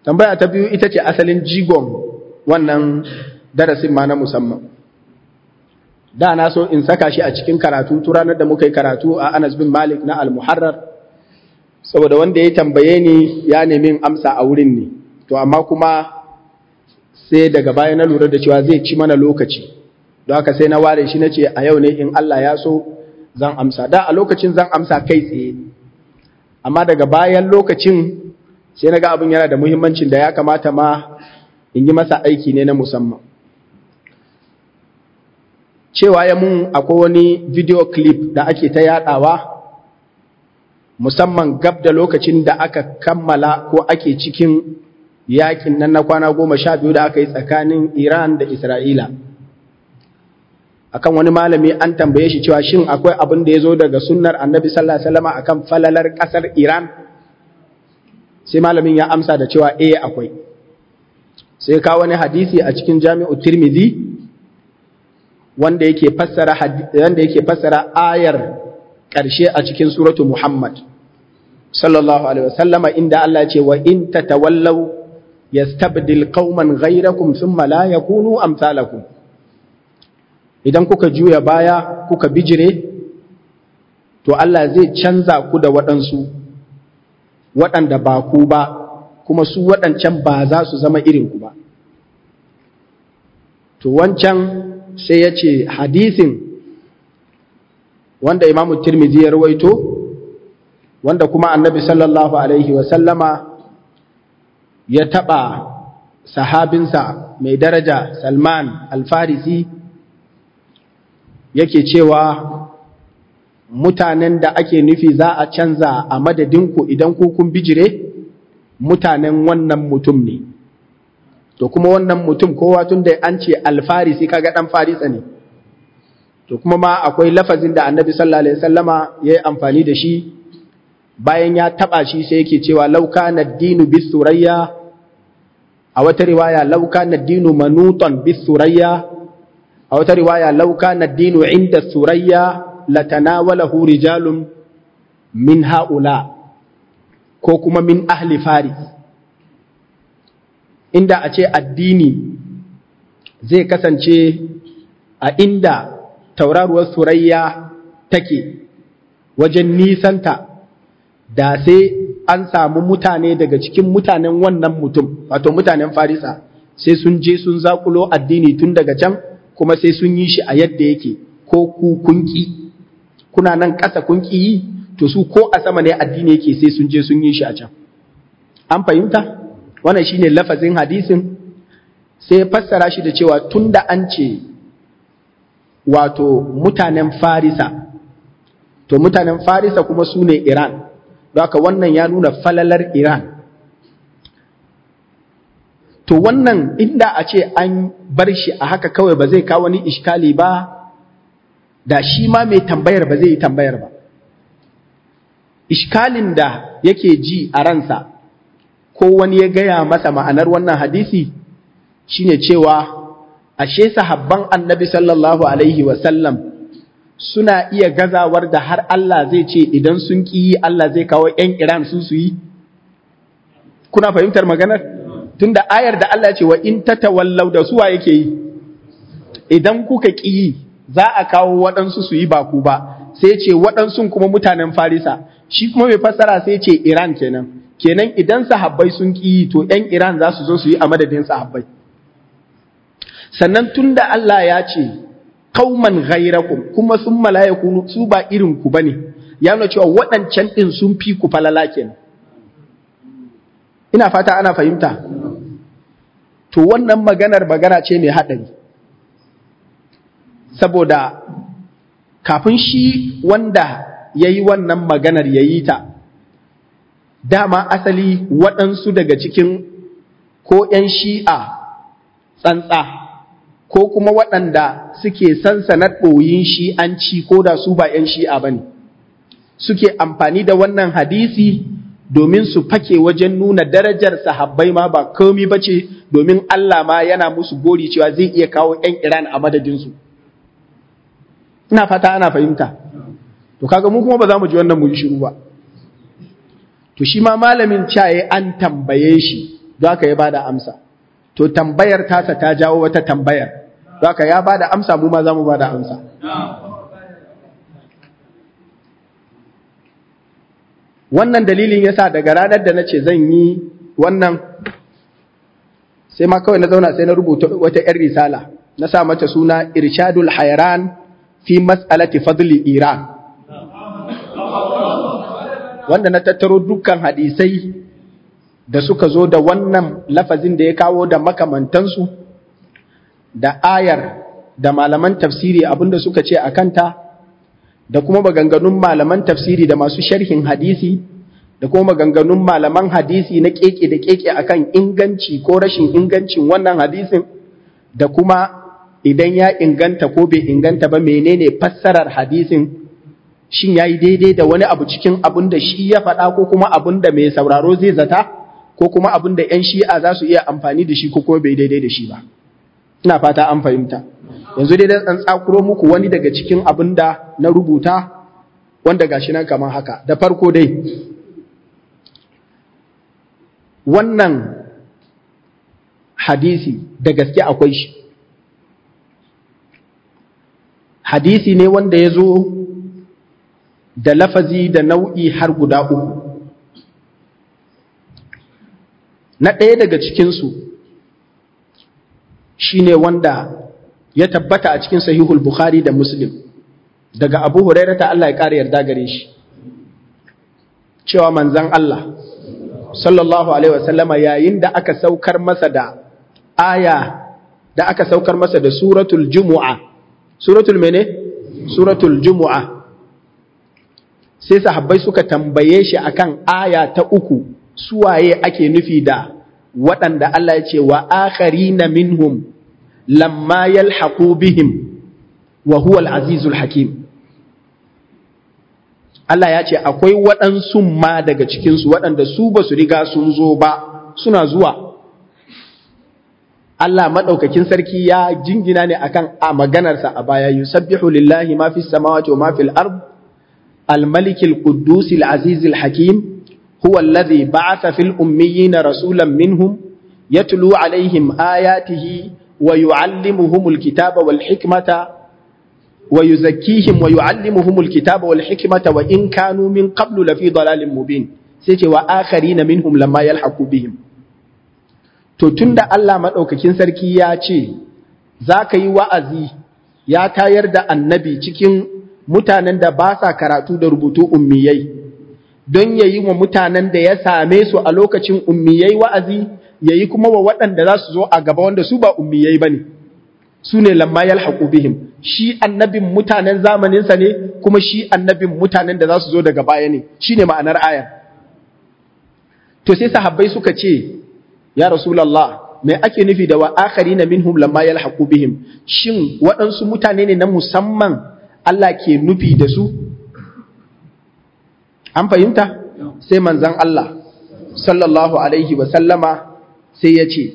Tambaya ta biyu ita ce asalin jigon wannan darasin ma na musamman. Da na so in saka shi a cikin karatu ranar da muka yi karatu a Anas bin Malik na Al-Muharrar, saboda wanda ya tambaye ni ya nemi amsa a wurin ne, to amma kuma sai daga baya na lura da cewa zai ci mana lokaci, don haka sai na ware shi na ce a yau ne in Allah ya so zan amsa. Da a lokacin zan amsa kai tsaye, amma daga bayan lokacin sai na ga abin yana da muhimmancin da ya kamata ma in yi masa aiki ne na musamman. Cewa ya mun akwai wani video clip da ake ta yadawa musamman gab da lokacin da aka kammala ko ake cikin yakin nan na kwana 12 da aka yi tsakanin Iran da Isra'ila. Akan wani malami an tambaye shi cewa shin akwai abin da ya zo daga sunnar Annabi sallallahu alaihi wasallam akan falalar kasar Iran? Sai malamin ya amsa da cewa akwai. Sai ka wani hadisi a cikin Jami'u Tirmidhi wanda yake fassara ayar ƙarshe a cikin suratu Muhammad sallallahu alaihi wasallama, inda Allah ce wa in tatawallaw yastabdil qauman ghayrakum thumma la yakunu amsalakum. Idan kuka juya baya kuka bijire, to Allah zai canza ku da waɗansu waɗanda ba ku ba, kuma su waɗancan ba za su zama irin ku ba. To wancan sai ya ce hadisin wanda Imamu Tirmidhi ya rawaito, wanda kuma Annabi sallallahu alaihi wasallama ya taɓa sahabinsa mai daraja Salman al-Farisi, yake cewa mutanen da ake nufi za a canza a madadinku idan ku kun bijire, mutanen wannan mutum ne. To kuma wannan mutum kowa tun da an ce alfarisi kaga dan farisa ne, to kuma ma akwai lafazin da Annabi sallallahu alaihi wasallama yayi amfani da shi bayan ya taba shi, sai yake cewa law kana ad-dinu bis-surayya, a wata riwaya law kana ad-dinu manutan bis-surayya, a wata riwaya law kana ad-dinu inda surayya latanawalahu rijalun min haula, ko kuma min ahli faris. Inda a ce addini zai kasance a inda tauraruwar surayya take wajen nisanta, da sai an samu mutane daga cikin mutanen wannan mutum, wato mutanen farisa, sai sun je sun zakulo addini tun daga can, kuma sai sun yi shi a yadda yake, ko ku kunki kuna nan ƙasa kunki yi, to su ko a sama ne addini yake sai sun je sun yi shi a can. An fahimta? Wannan shine lafazin hadisin. Sai fassara shi da cewa tunda an ce wato mutanen Farisa, to mutanen Farisa kuma su ne Iran, don haka wannan ya nuna falalar Iran. To wannan inda a ce an bar shi a haka kawai ba zai kawo wani iskali ba, da shi ma mai tambayar ba zai yi tambayar ba. Iskalin da yake ji a ransa ko wani ya gaya masa ma'anar wannan hadisi shine cewa ashe sahabban Annabi sallallahu alaihi wasallam suna iya gazawar da har Allah zai ce idan sun ƙi Allah zai kawo ‘yan Iran su yi? Kuna fahimtar maganar? Tunda ayar da Allah ce wa in tatawallau da suwa yake yi, idan kuka ƙi za a kawo waɗansu su yi ba ku ba, sai ce waɗansun kuma mutanen Farisa, shi kuma mai fassara sai ce Iran kenan idan sahabbai sun ƙi to ‘yan Iran za su zo su yi a madadin sahabbai. Sannan tun da Allah ya ce, kauman ghairakum kuma sun malayaku su ba irin ku ba ne, ya nuna cewa waɗancan ɗin sun fi ku falala kenan. Ina fata ana fahimta. To wannan magana ce mai haɗari. Saboda kafin shi wanda ya yi wannan maganar ya yi ta, dama asali waɗansu daga cikin ko ‘yan shi'a tsantsa ko kuma waɗanda suke sansanar ɗoyin shi'anci ko da su ba ‘yan shi'a ba ne, suke amfani da wannan hadisi domin su fake wajen nuna darajar sahabbai ma ba komi ba ce, domin Allah ma yana musu gori cewa zai iya kawo ‘yan Iran a madadinsu. Ina fata ana fahimta. To kaga mu kuma ba za mu ji wannan mu yi shiru ba. To shi ma malamin caye an tambaye shi don haka ya bada amsa. To tambayar tasa ta jawo wata tambayar, don haka ya bada amsa, mu ma za mu bada amsa. Wannan dalilin yasa daga ranar da nace zan yi wannan, sai ma kawai na zauna sai na rubuta wata 'yar risala, na sa mata suna Irshadul Hayran fi mas'alati fadli Iran, wanda na tattaro dukkan hadisai da suka zo da wannan lafazin da ya kawo da makamantansu, da ayar da malaman tafsiri abinda suka ce a kanta, da kuma maganganun malaman tafsiri da masu sharhin hadisi, da kuma maganganun malaman hadisi na keke da keke akan inganci ko rashin ingancin wannan hadisin, da kuma idan ya inganta ko bai inganta ba menene fassarar hadisin, shin yayi daidai da wani abu cikin abin da shi ya faɗa ko kuma abin da mai sauraro zai zata, ko kuma abin da 'yan shi'a za su iya amfani da shi ko kuma bai daidai da shi ba. Ina fata an fahimta. Yanzu dai dan tsakuro muku wani daga cikin abin da na rubuta, wanda gashi nan kamar haka. Da farko dai, wannan hadisi da gaske akwai shi. Hadisi ne wanda ya zo da lafazi da nau'i har guda uku. Na ɗaya daga cikinsu shi ne wanda ya tabbata a cikin sahihul Bukhari da Muslim, daga Abu Hurairah ta Allah ya ƙara yarda gare shi, cewa manzan Allah sallallahu alaihi wasallama yayin da aka saukar masa da aya, da aka saukar masa da suratul Jumu'a, suratul mene? Suratul Jumu'a. Sai sahabbai suka tambaye shi akan aya ta uku, suwaye ake nufi da waɗanda Allah ya ce wa akharina minhum lamma yalhaqu bihim wa huwa al-azizul hakim. Allah ya ce akwai waɗansu ma daga cikinsu waɗanda su ba su riga sun zo ba, suna zuwa. Allah maɗaukakin sarki ya jingina ne akan a maganarsa a baya, yusabbihu lillahi ma fis samawati wa ma fil ard الملك القدوس العزيز الحكيم هو الذي بعث في الأميين رسولا منهم يتلو عليهم آياته ويعلمهم الكتاب والحكمة ويزكيهم ويعلمهم الكتاب والحكمة وإن كانوا من قبل لفي ضلال مبين سيتي وآخرين منهم لما يلحقوا بهم. تتند الله مدوكاكين سركي يا ce zaka yi wa'azi ya tayar da annabi cikin mutanen da ba sa karatu da rubutu ummiyai, don yayi wa mutanen da ya same su a lokacin ummiyai wa'azi, yayi kuma wa waɗanda za su zo a gaba wanda su ba ummiyai bane, su ne lamma yalhaqu bihim. Shi annabin mutanen zamaninsa ne, kuma shi annabin mutanen da za su zo daga baya ne, shine ma'anar ayar. To sai sahabbai suka ce, ya Rasulullah, me ake nufi da wa akharina minhum lamma yalhaqu bihim? Shin waɗansu mutane ne na musamman Allah ke nufi da su? An fahimta? Sai manzan Allah sallallahu alaihi wa sallama sai ya ce,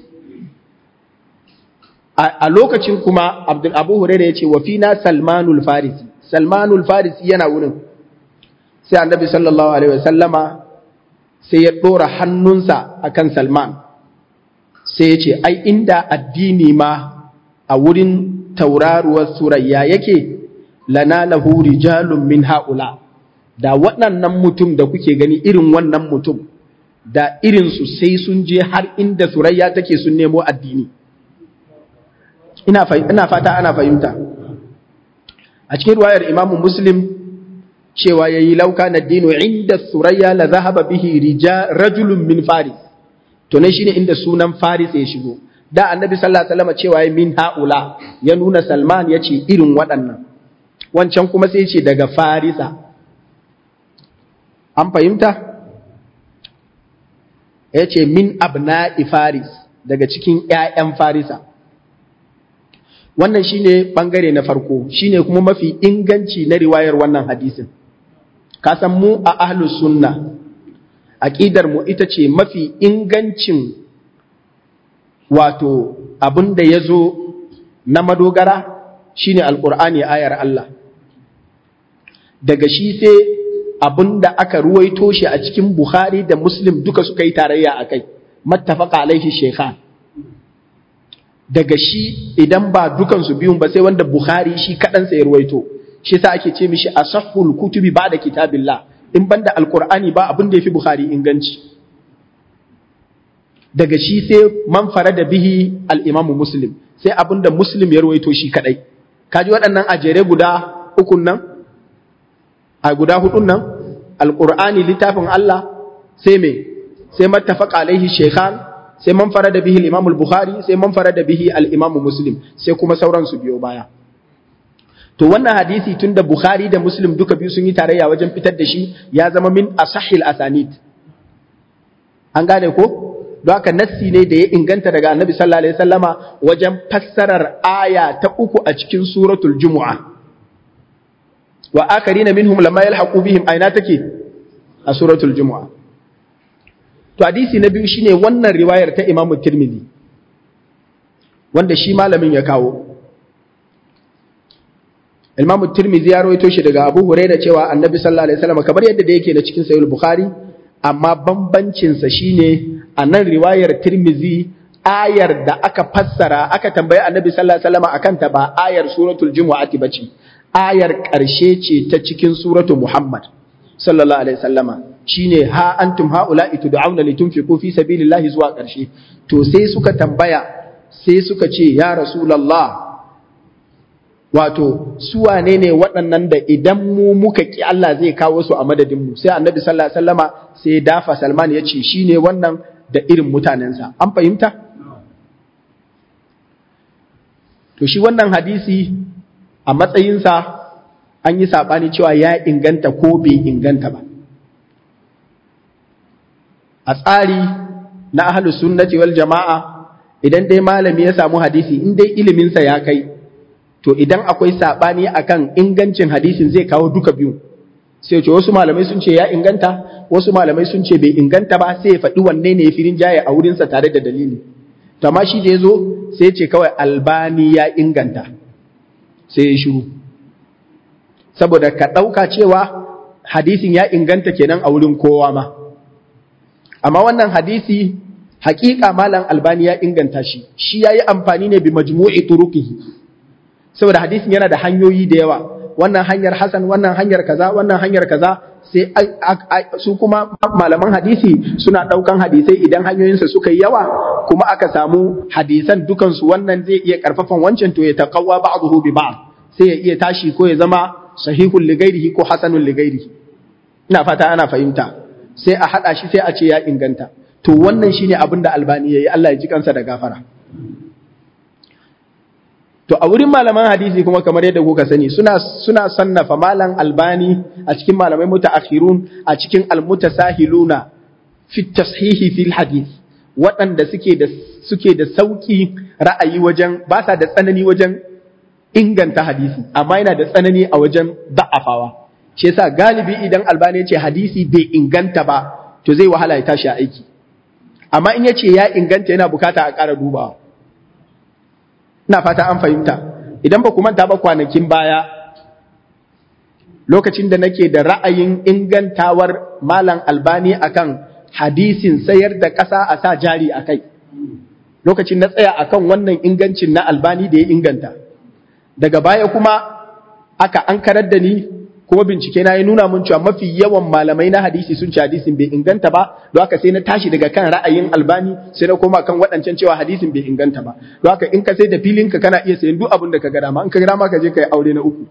a lokacin kuma Abu Hurairah ya ce wa fina Salmanul Farisi, Salmanul Farisi yana wurin. Sai annabi sallallahu alaihi wa sallama sai ya ɗora hannunsa akan Salman, sai ya ce ai inda addini ma a wurin tauraruwar Surayya yake, lana lahu rijalun min haula, da waɗannan mutum da kuke gani irin wannan mutum, da irinsu sai sun je har inda Surayya take sun nemo addini. Ina fata ana fahimta. A cikin ruwayar Imam Muslim cewa yayi lauka na dinu inda Surayya la zahaba bihi rajulun min Faris, to ne shine inda sunan Faris ya shigo. Da annabi sallallahu alaihi wasallam cewa yayi min haula, ya nuna Salman ya ce irin waɗannan. Wancan kuma sai ce daga Farisa. An fahimta? Ya ce min abna'i Faris, daga cikin ‘ya'yan Farisa. Wannan shi ne ɓangare na farko, shi ne kuma mafi inganci na riwayar wannan hadisin. Kasan mu a ahlus sunna, aƙidar mu ita ce mafi ingancin wato abin da ya zo na madogara shi ne Alƙur'ani ayar Allah. Daga shi sai abin da aka ruwaito shi a cikin Bukhari da Muslim duka suka yi tarayya a kai, mattafaqa alaihi shaykhan, daga shi idan ba dukansu biyun ba sai wanda Bukhari shi kaɗansa ya ruwaito, shi sa ake ce mishi asahhul kutubi ba'da kitabillah, in banda alqur'ani ba abin da yafi Bukhari inganci. Daga shi sai man farada bihi al-imamu Muslim, sai abin da Muslim ya ruwaito shi kadai. Kaji waɗannan ajere guda ukun nan, a guda hudun nan, alqur'ani littafin Allah, sai me, sai mattafaqa alaihi shaykhan, sai man farada bihi al-Imam al-Bukhari, sai man farada bihi al-Imam Muslim, sai kuma sauran su biyo baya. To wannan hadisi tunda Bukhari da Muslim duka biyu sun yi tarayya wajen fitar da shi, ya zama min asahhil asanid. An gane ko? Don haka nassi ne da ya inganta daga Annabi sallallahu alaihi wasallama wajen fassarar aya ta 3 a cikin suratul Jumu'a. Wa akarina minhum lamma yalhaqu bihim, aina take a suratul Jumu'a. To hadisi na biyu shine wannan riwayar ta Imam Tirmidhi wanda shi malamin ya kawo. Imam Tirmidhi ya rawaito shi daga Abu Hurairah cewa Annabi sallallahu alaihi wasallam kamar yadda da yake na cikin Sahih Bukhari, amma bambancin sa shine a nan riwayar Tirmidhi ayar da aka fassara aka tambayi Annabi sallallahu alaihi wasallam akan ta ba ayar suratul Jumu'ati bace, ayar ƙarshe ce ta cikin suratul Muhammad sallallahu alaihi wasallama. Shine ha antum haula'i tud'auna litunfiqu fi sabilillahi zuwa ƙarshe. To sai suka tambaya, sai suka ce ya rasulullah, wato su wane ne waɗannan da idan mu muka ki Allah zai kawo su a madadin mu? Sai Annabi sallallahu alaihi wasallama sai dafa Salman ya ce shine wannan da irin mutanensa. An fahimta? To shi wannan hadisi a matsayinsa an yi saɓani cewa ya inganta ko bai inganta ba. A tsari na ahlus sunnati wal jama'a, idan dai malami ya samu hadisi, in dai iliminsa ya kai, to idan akwai saɓani akan ingancin hadisin zai kawo duka biyu. Sai ce wasu malamai sun ce ya inganta, wasu malamai sun ce bai inganta ba, sai ya faɗi wanne ne ya fi rinjaye a wurinsa tare da dalili. To amma shi da ya zo sai ce kawai Albani ya inganta, sai ya shiru. Saboda ka ɗauka cewa hadisin ya inganta kenan a wurin kowa ma. Amma wannan hadisi haƙiƙa malam Albani ya inganta shi, shi ya yi amfani ne bi majmu'i turuqihi, saboda hadisin yana da hanyoyi da yawa, wannan hanyar Hasan, wannan hanyar kaza, wannan hanyar kaza, sai su kuma malaman hadisi suna ɗaukan hadisai idan hanyoyinsa suka yi yawa, kuma aka samu hadisan dukansu wannan zai iya ƙarfafan wancan, to ya taqawwa ba'dahu bi ba'd, sai ya iya tashi ko ya zama sahihul li ghairihi ko hasanul li ghairihi. Ina fata ana fahimta. Sai a haɗa shi sai a ce ya inganta. To wannan shine abin da Albani yayi, Allah ya ji kansa da gafara. To a wurin malaman hadisi kuma kamar yadda kuka sani suna sannafa malam Albani a cikin malamai mutaakhirun, a cikin almutasahiluna fi tashihi fil hadith, waɗanda suke da sauki ra'ayi wajen, ba sa da tsanani wajen inganta hadisi, amma yana da tsanani a wajen da'afawa. Shi yasa galibi idan Albani ya ce hadisi bai inganta ba, to zai wahala ya tashi a aiki. Amma in ya ce ya inganta yana bukata a ƙara dubawa. Ina fata an fahimta. Idan ba ku manta ba kwanakin baya, lokacin da nake da ra'ayin ingantawar malam Albani akan hadisin sayar da ƙasa a sa jari a kai, lokacin na tsaya akan wannan ingancin na Albani da ya inganta. Daga baya kuma aka ankarar da ni, kuma bincike na ya nuna mun cewa mafi yawan malamai na hadisi sun ce hadisin bai inganta ba, don haka sai na tashi daga kan ra'ayin Albani sai na koma kan waɗancan cewa hadisin bai inganta ba. Don haka in ka sai da filin ka kana iya sayan duk abin da ka ga dama, in ka ga dama ka je ka yi aure na 3.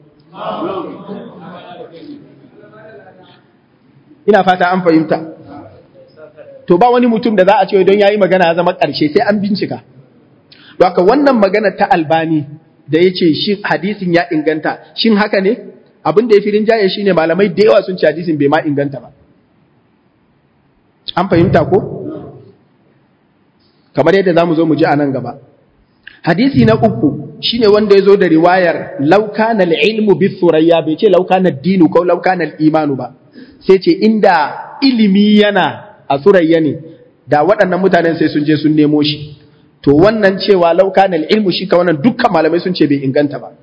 Ina fata an fahimta. To ba wani mutum da za a ce don yayi magana ya zama ƙarshe, sai an bincika. Don haka wannan magana ta Albani da ya ce shi hadisin ya inganta, shin haka ne? Abin da ya fi rinjaye shi ne malamai da yawa sun ci hadisin bai ma inganta ba. An fahimta ko? Kamar yadda za mu zo mu ji a nan gaba. Hadisi na 3 shi ne wanda ya zo da riwayar laukanal ilmu bi surayya, bai ce laukanal dinu ko laukanal imanu ba, sai ce inda ilimi yana a surayya ne, da waɗannan mutanen sai sun je sun nemo shi. To wannan cewa laukanal ilmu shi ka wannan dukkan malamai sun ce bai inganta ba.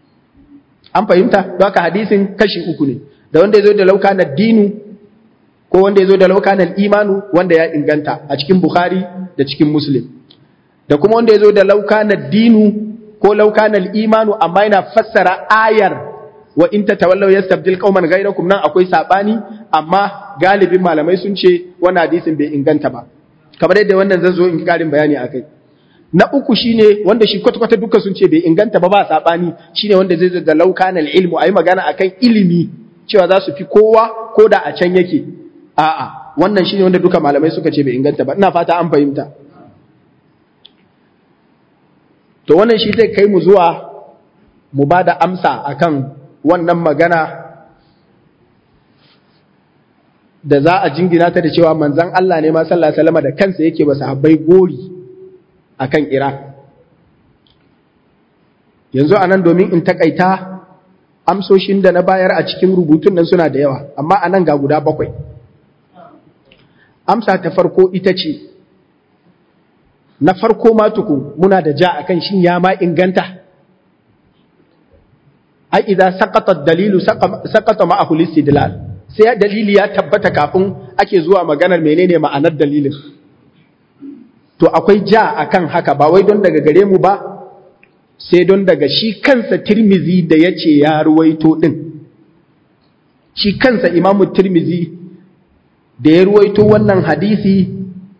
An fahimta? Don haka hadisin kashi 3 ne, da wanda ya zo da laukanal dinu ko wanda yazo da laukanal imanu wanda ya inganta a cikin Bukhari da cikin Muslim, da kuma wanda yazo da laukanal dinu ko laukanal imanu amma yana fassara ayar wa in tatawallaw yastabdil qauman ghayrakum, nan akwai sabani amma galibin malamai sun ce wannan hadisin bai inganta ba, kamar yadda wannan zan zo in karin bayani akai. Na uku shine wanda shi kwata-kwata duka sun ce bai inganta ba sabani, shine wanda zai zo da laukanal ilmu, ayi magana akan ilimi cewa za su fi kowa ko da a can yake. A'a, wannan shine wanda duka malamai suka ce bai inganta ba. Ina fata an fahimta. To wannan shi zai kai mu zuwa mu ba da amsa akan wannan magana da za a jingina ta da cewa manzon Allah ne ma sallallahu alaihi wasallam da kansa yake ba sahabbai gori akan Iraq. Yanzu anan domin in takaita amsoshin da na bayar a cikin rubutun nan suna da yawa, amma anan ga guda 7. Amsa ta farko ita ce, na farko ma tukun muna da ja akan shin ya ma inganta. Ai idan saqata dalilu saqata ma'ahu istidlal, sai dalili ya tabbata kafin ake zuwa maganar menene ma'anar dalilin. To akwai ja akan haka, ba wai don daga gare mu ba, sai don daga shi kansa Tirmizi da yace ya ruwaito din. Shi kansa Imamu Tirmizi da ya ruwaito wannan hadisi,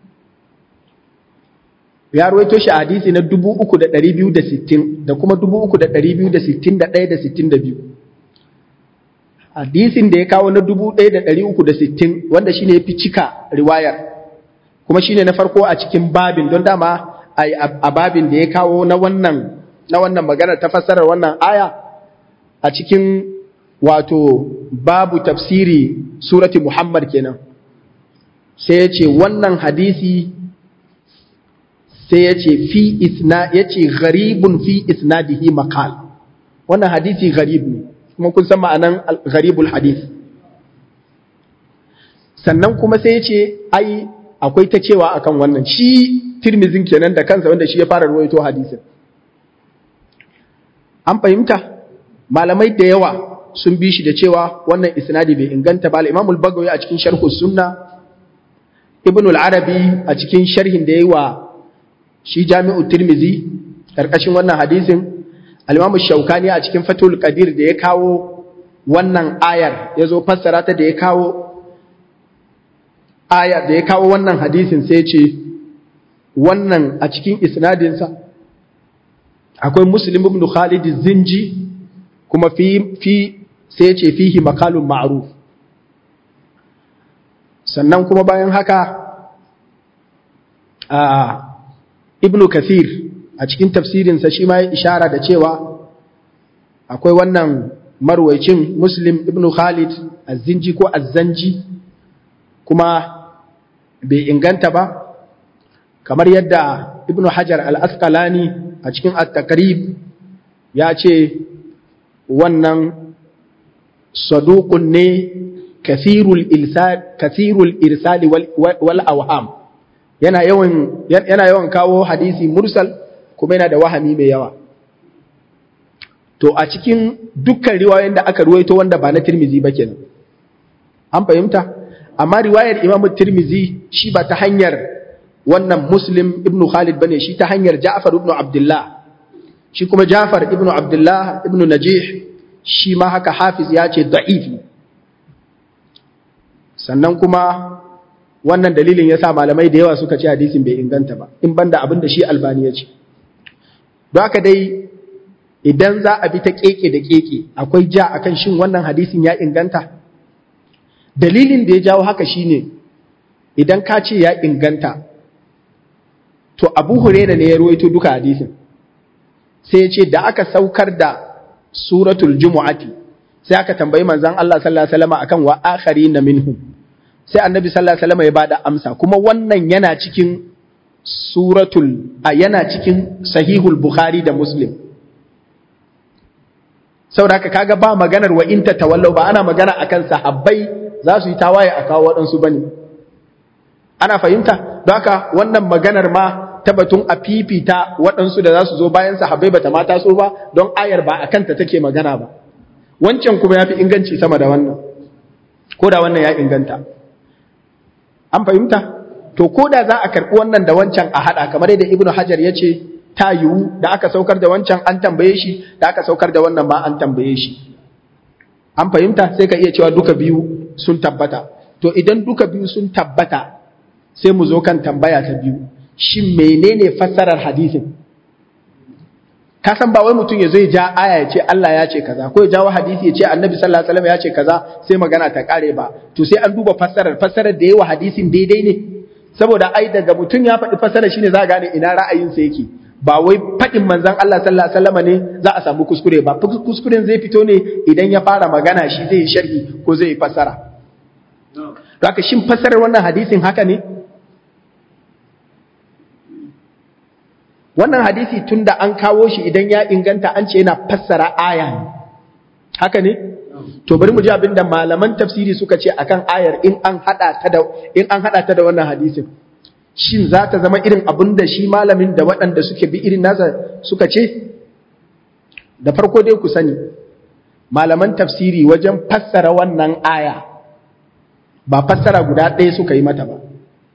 ya ruwaito shi a hadisi na 3,260 da kuma 3,261 da 62. Hadisin da ya kawo na 1,360 wanda shine yafi cika riwayar, kuma shine na farko a cikin babin, don dama a babin da ya kawo na wannan maganar ta fassarar wannan aya a cikin wato babu tafsiri surati Muhammad kenan. Sai ya ce wannan hadisi, sai ya ce gharibun fi isnadihi maqal, wannan hadisi gharib ne, kuma kun san ma'anan gharibul hadith. Sannan kuma sai ya ce ai akwai ta cewa akan wannan, shi Tirmizin kenan da kansa wanda shi ya fara ruwaito hadisin. An fahimta, malamai da yawa sun bi shi da cewa wannan isnadi bai inganta ba. Imam al-Bagawi a cikin sharh sunna, Ibn al-Arabi a cikin sharhin da yayi wa shi Jami'u Tirmizi karkashin wannan hadisin, al-Imam Shawkani a cikin Fathul Qadir da ya kawo wannan ayar, yazo fassara ta da ya kawo aya da ya kawo wannan hadisin, sai ya ce wannan a cikin isnadin sa akwai Muslim ibn Khalid az-Zinji, kuma fi sai ya ce fihi maqalun ma'ruf. Sannan kuma bayan haka Ibn Kathir a cikin tafsirinsa shi ma ya ishara da cewa akwai wannan marwayacin Muslim ibn Khalid az-Zinji ko az-Zanji, kuma bai inganta ba, kamar yadda Ibn Hajar al-Asqalani a cikin at-Taqrib ya ce wannan saduqun ne kathirul irsali wal awham, yana yawan kawo hadisi mursal kuma yana da wahami mai yawa. To a cikin dukkan riwayoyin da aka ruwaito wanda ba na Tirmizi ba kenan, an fahimta. Amma riwayar Imam Tirmizi shi ba ta hanyar wannan Muslim ibn Khalid bane, shi ta hanyar Ja'far ibn Abdullah, shi kuma Ja'far ibn Abdullah ibn Najih shi ma haka Hafiz ya ce da'if. Sannan kuma wannan dalilin ya sa malamai da yawa suka ce hadisin bai inganta ba, in banda abin da shi Albani ya ce. Don haka dai idan za a bi ta keke da keke, akwai ja akan shin wannan hadisin ya inganta. Dalilin da ya jawo haka shine idan ka ce ya inganta, to Abu Hurairah ne ya ruwaito duka hadisin, sai ya ce da aka saukar da suratul Jumu'ati sai aka tambayi manzon Allah sallallahu alaihi wasallam akan wa akharina minhum, sai annabi sallallahu alaihi wasallam ya bada amsa, kuma wannan yana cikin yana cikin sahihul Bukhari da Muslim. Saboda haka kaga ba maganar wa in tatawallaw, ba ana magana akan sahabbai za su yi tawaye a kawo waɗansu bane. Ana fahimta? Don haka wannan maganar ma tabbatun a fifita waɗansu da za su zo bayan sahabbai bata ma taso ba, don ayar ba akan ta take magana ba. Wancan kuma ya fi inganci sama da wannan, ko da wannan ya inganta. an fahimta? To ko da za a karɓi wannan da wancan a haɗa, kamar yadda Ibn Hajar ya ce ta yiwu, da aka saukar da wancan an tambaye shi, da aka saukar da wannan ma an tambaye shi. An fahimta? Sai ka iya cewa duka biyu sun tabbata. To idan duka biyu sun tabbata, sai mu zo kan tambaya ta biyu. Shin menene fassarar hadisin? Ka san ba wai mutum ya zo ya ja aya ya ce Allah ya ce kaza, ko ya jawo hadisi ya ce Annabi sallallahu alaihi wasallam ya ce kaza, sai magana ta kare ba. To sai an duba fassarar da yawa hadisin daidai ne. Saboda ai daga mutum ya faɗi fassarar shine za a gane ina ra'ayinsa yake. Ba wai faɗin manzon Allah sallallahu alaihi wasallam ne za a samu kuskure ba. Kuskuren zai fito ne idan ya fara magana shi zai yi sharhi ko zai yi fassara. To haka shin fassarar wannan hadisin haka ne? Wannan hadisi tunda an kawo shi idan ya inganta an ce yana fassara aya ne. Haka ne? To bari mu ji abin da malaman tafsiri suka ce akan ayar in an hada ta da wannan hadisin. Shin za ta zama irin abin da shi malamin da waɗanda suke bi irin nasa suka ce? Da farko dai ku sani, malaman tafsiri wajen fassara wannan aya ba fassara guda ɗaya suka yi mata ba.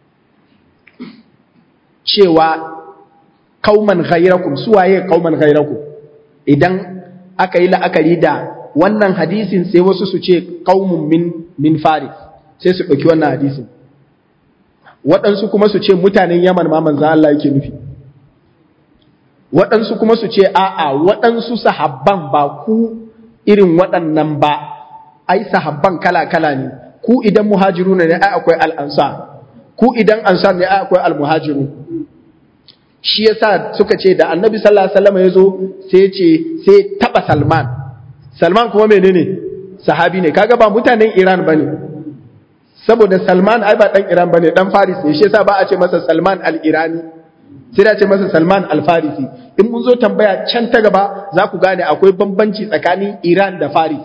Cewa kauman ghairakum, suwaye kauman ghairakum? Idan aka yi la'akari da wannan hadisin sai wasu su ce qaumun min faris, sai su ɗauki wannan hadisin. Waɗansu kuma su ce mutanen Yaman ma manzo Allah yake nufi. Waɗansu kuma su ce a'a, waɗansu sahabban ba ku irin waɗannan ba, ai sahabban kala-kala ne. Ku idan muhajiruna ne ai akwai al-ansar, ku idan ansar ne ai akwai al-muhajirun. Shi yasa suka ce da Annabi sallallahu alaihi wasallam yazo sai taba Salman kuma menene? Sahabi ne. Kaga ba mutanen Iran bane. Saboda Salman ai ba dan Iran bane, dan Faris ne. Shi yasa ba a ce masa Salman al-Irani. Sai da ce masa Salman al-Farisi. In mun zo tambaya can ta gaba za ku gane akwai bambanci tsakanin Iran da Faris.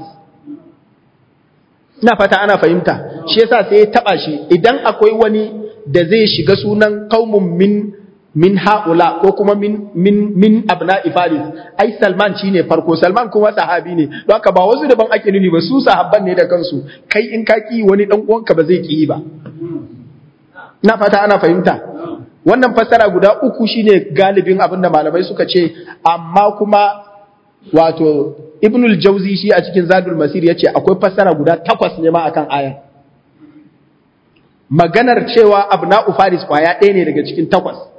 Ina fata ana fahimta. Shi yasa sai ya taba shi. Idan akwai wani da zai shiga sunan qaumun min haula ko kuma min abna'i faris, ai Salman shine farko, Salman kuma sahabi ne. Don haka ba wasu daban ake nufi ba, su sahabban ne da kansu. Kai in ka ki wani dan uwanka ba zai ki ba. Ina fata ana fahimta. Wannan fassara guda uku shine galibin abinda malamai suka ce, amma kuma wato Ibn al-Jawzi shi a cikin Zadul Masir yace akwai fassara guda 8 ne ma akan aya. Maganar cewa abna'u faris kwaya ɗaya ne daga cikin 8.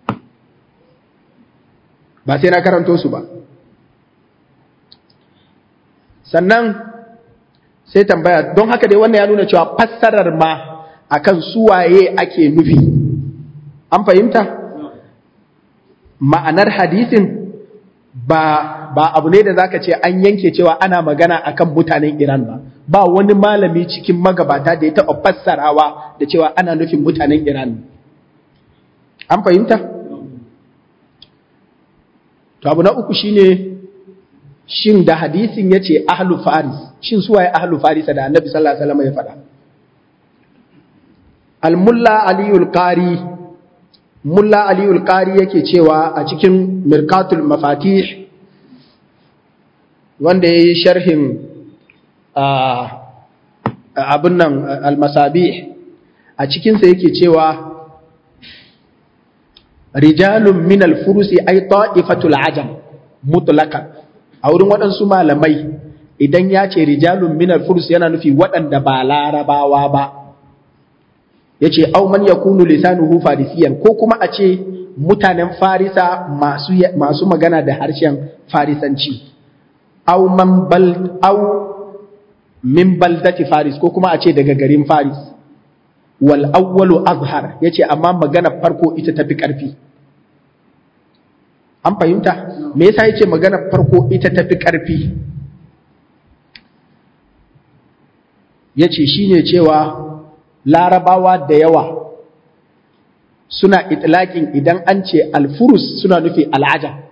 Ba sai na karanto su ba. Sannan sai tambaya, don haka dai wannan ya nuna cewa fassarar ma akan suwaye ake nufi. An fahimta? Ma'anar hadisin ba abu ne da zaka ce an yanke cewa ana magana akan mutanen Iran ba. Ba wani malami cikin magabata da ya taɓa fassarawa da cewa ana nufin mutanen Iran. An fahimta? To abu na uku shine, shin da hadisin yace ahlu faris, shin suwaye ahlu faris da Annabi sallallahu alaihi wasallam ya faɗa? Mulla Aliyul Qari yake cewa a cikin Mirqatul Mafatih, wanda yayi sharhin abun nan al-Masabih, a cikin sa yake cewa rijalun min al-furusi ay ta'ifatul ajam mutlaqan. A wurin waɗansu malamai idan ya ce rijalun min al-furus yana nufi waɗanda ba larabawa ba. Yace aw man yakunu lisanuhu farisiyan, ko kuma a ce mutanen farisa masu magana da harshen farisanci. Aw min baldati faris, ko kuma a ce daga garin faris. Wal awwalu azhar, yace amma magana farko ita tafi karfi. An fahimta? Me yasa yace magana farko ita tafi karfi? Yace shine cewa larabawa da yawa suna itlaqin idan an ce al-furus suna nufi al-ajam.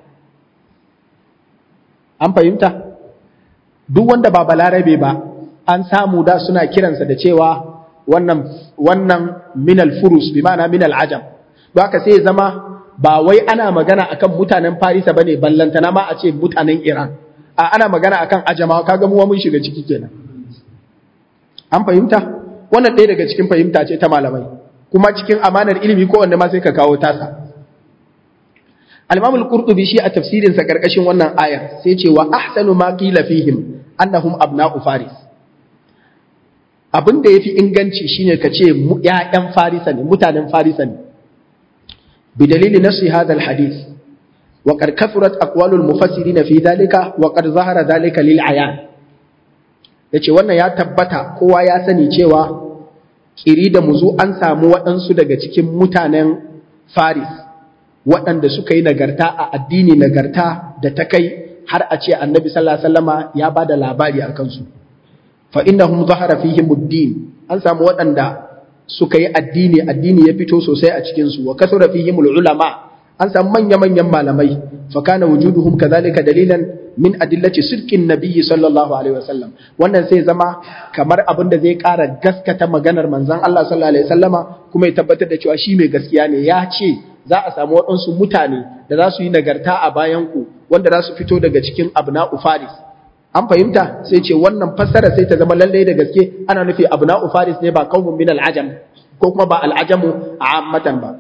An fahimta? Duk wanda ba balarabe ba an samu da suna kiransa da cewa wannan minal furus bi ma'ana minal ajam. Don haka sai zama ba wai ana magana akan mutanen Farisa bane, ballantana ma a ce mutanen Iran. Ana magana akan ajamawa, kaga mu mun shiga ciki kenan. An fahimta? Wannan ɗaya daga cikin fahimta ce ta malamai. kuma cikin amanar ilimi ko wanda ma sai ka kawo tasa. Al-Imam al-Qurtubi shi a tafsirin sa karkashin wannan ayar sai ce wa ahsanu ma qila fihim annahum abna'u faris. Abin da yafi inganci shine ka ce ƴaƴan farisa ne, mutanen farisa ne. Bi dalili nasi hadha al-hadith wa qad kathurat aqwalul mufassirin fi dhalika wa qad zahara dhalika lil ayan. Yace wannan ya tabbata kowa ya sani cewa kiri da muzu an samu waɗansu daga cikin mutanen faris waɗanda suka yi nagarta a addini, nagarta da ta kai har a ce annabi sallallahu alaihi wasallama ya bada labari a kansu. Fa innahum zahara fihim ad-din, an samu waɗanda suka yi addini ya fito sosai a cikin su. Wa kasura fihim ulama, an samu manya-manyan malamai. Fa kana wujuduhum kadhalika dalilan min adillati sidqin nabiyyi sallallahu alaihi wasallam. Wannan sai zama kamar abin da zai ƙara gaskata maganar manzon Allah sallallahu alaihi wasallama, kuma ya tabbatar da cewa shi mai gaskiya ne. Ya ce za a samu waɗansu mutane da za su yi nagarta a bayan ku, wanda za su fito daga cikin abna'u faris. An fahimta? Sai ce wannan fassara sai ta zama lallai da gaske ana nufi abna'u faris ne, ba qaumun min al-ajam ko kuma ba al-ajamu ammatan ba.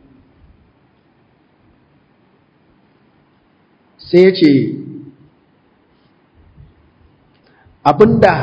Sai ya ce abinda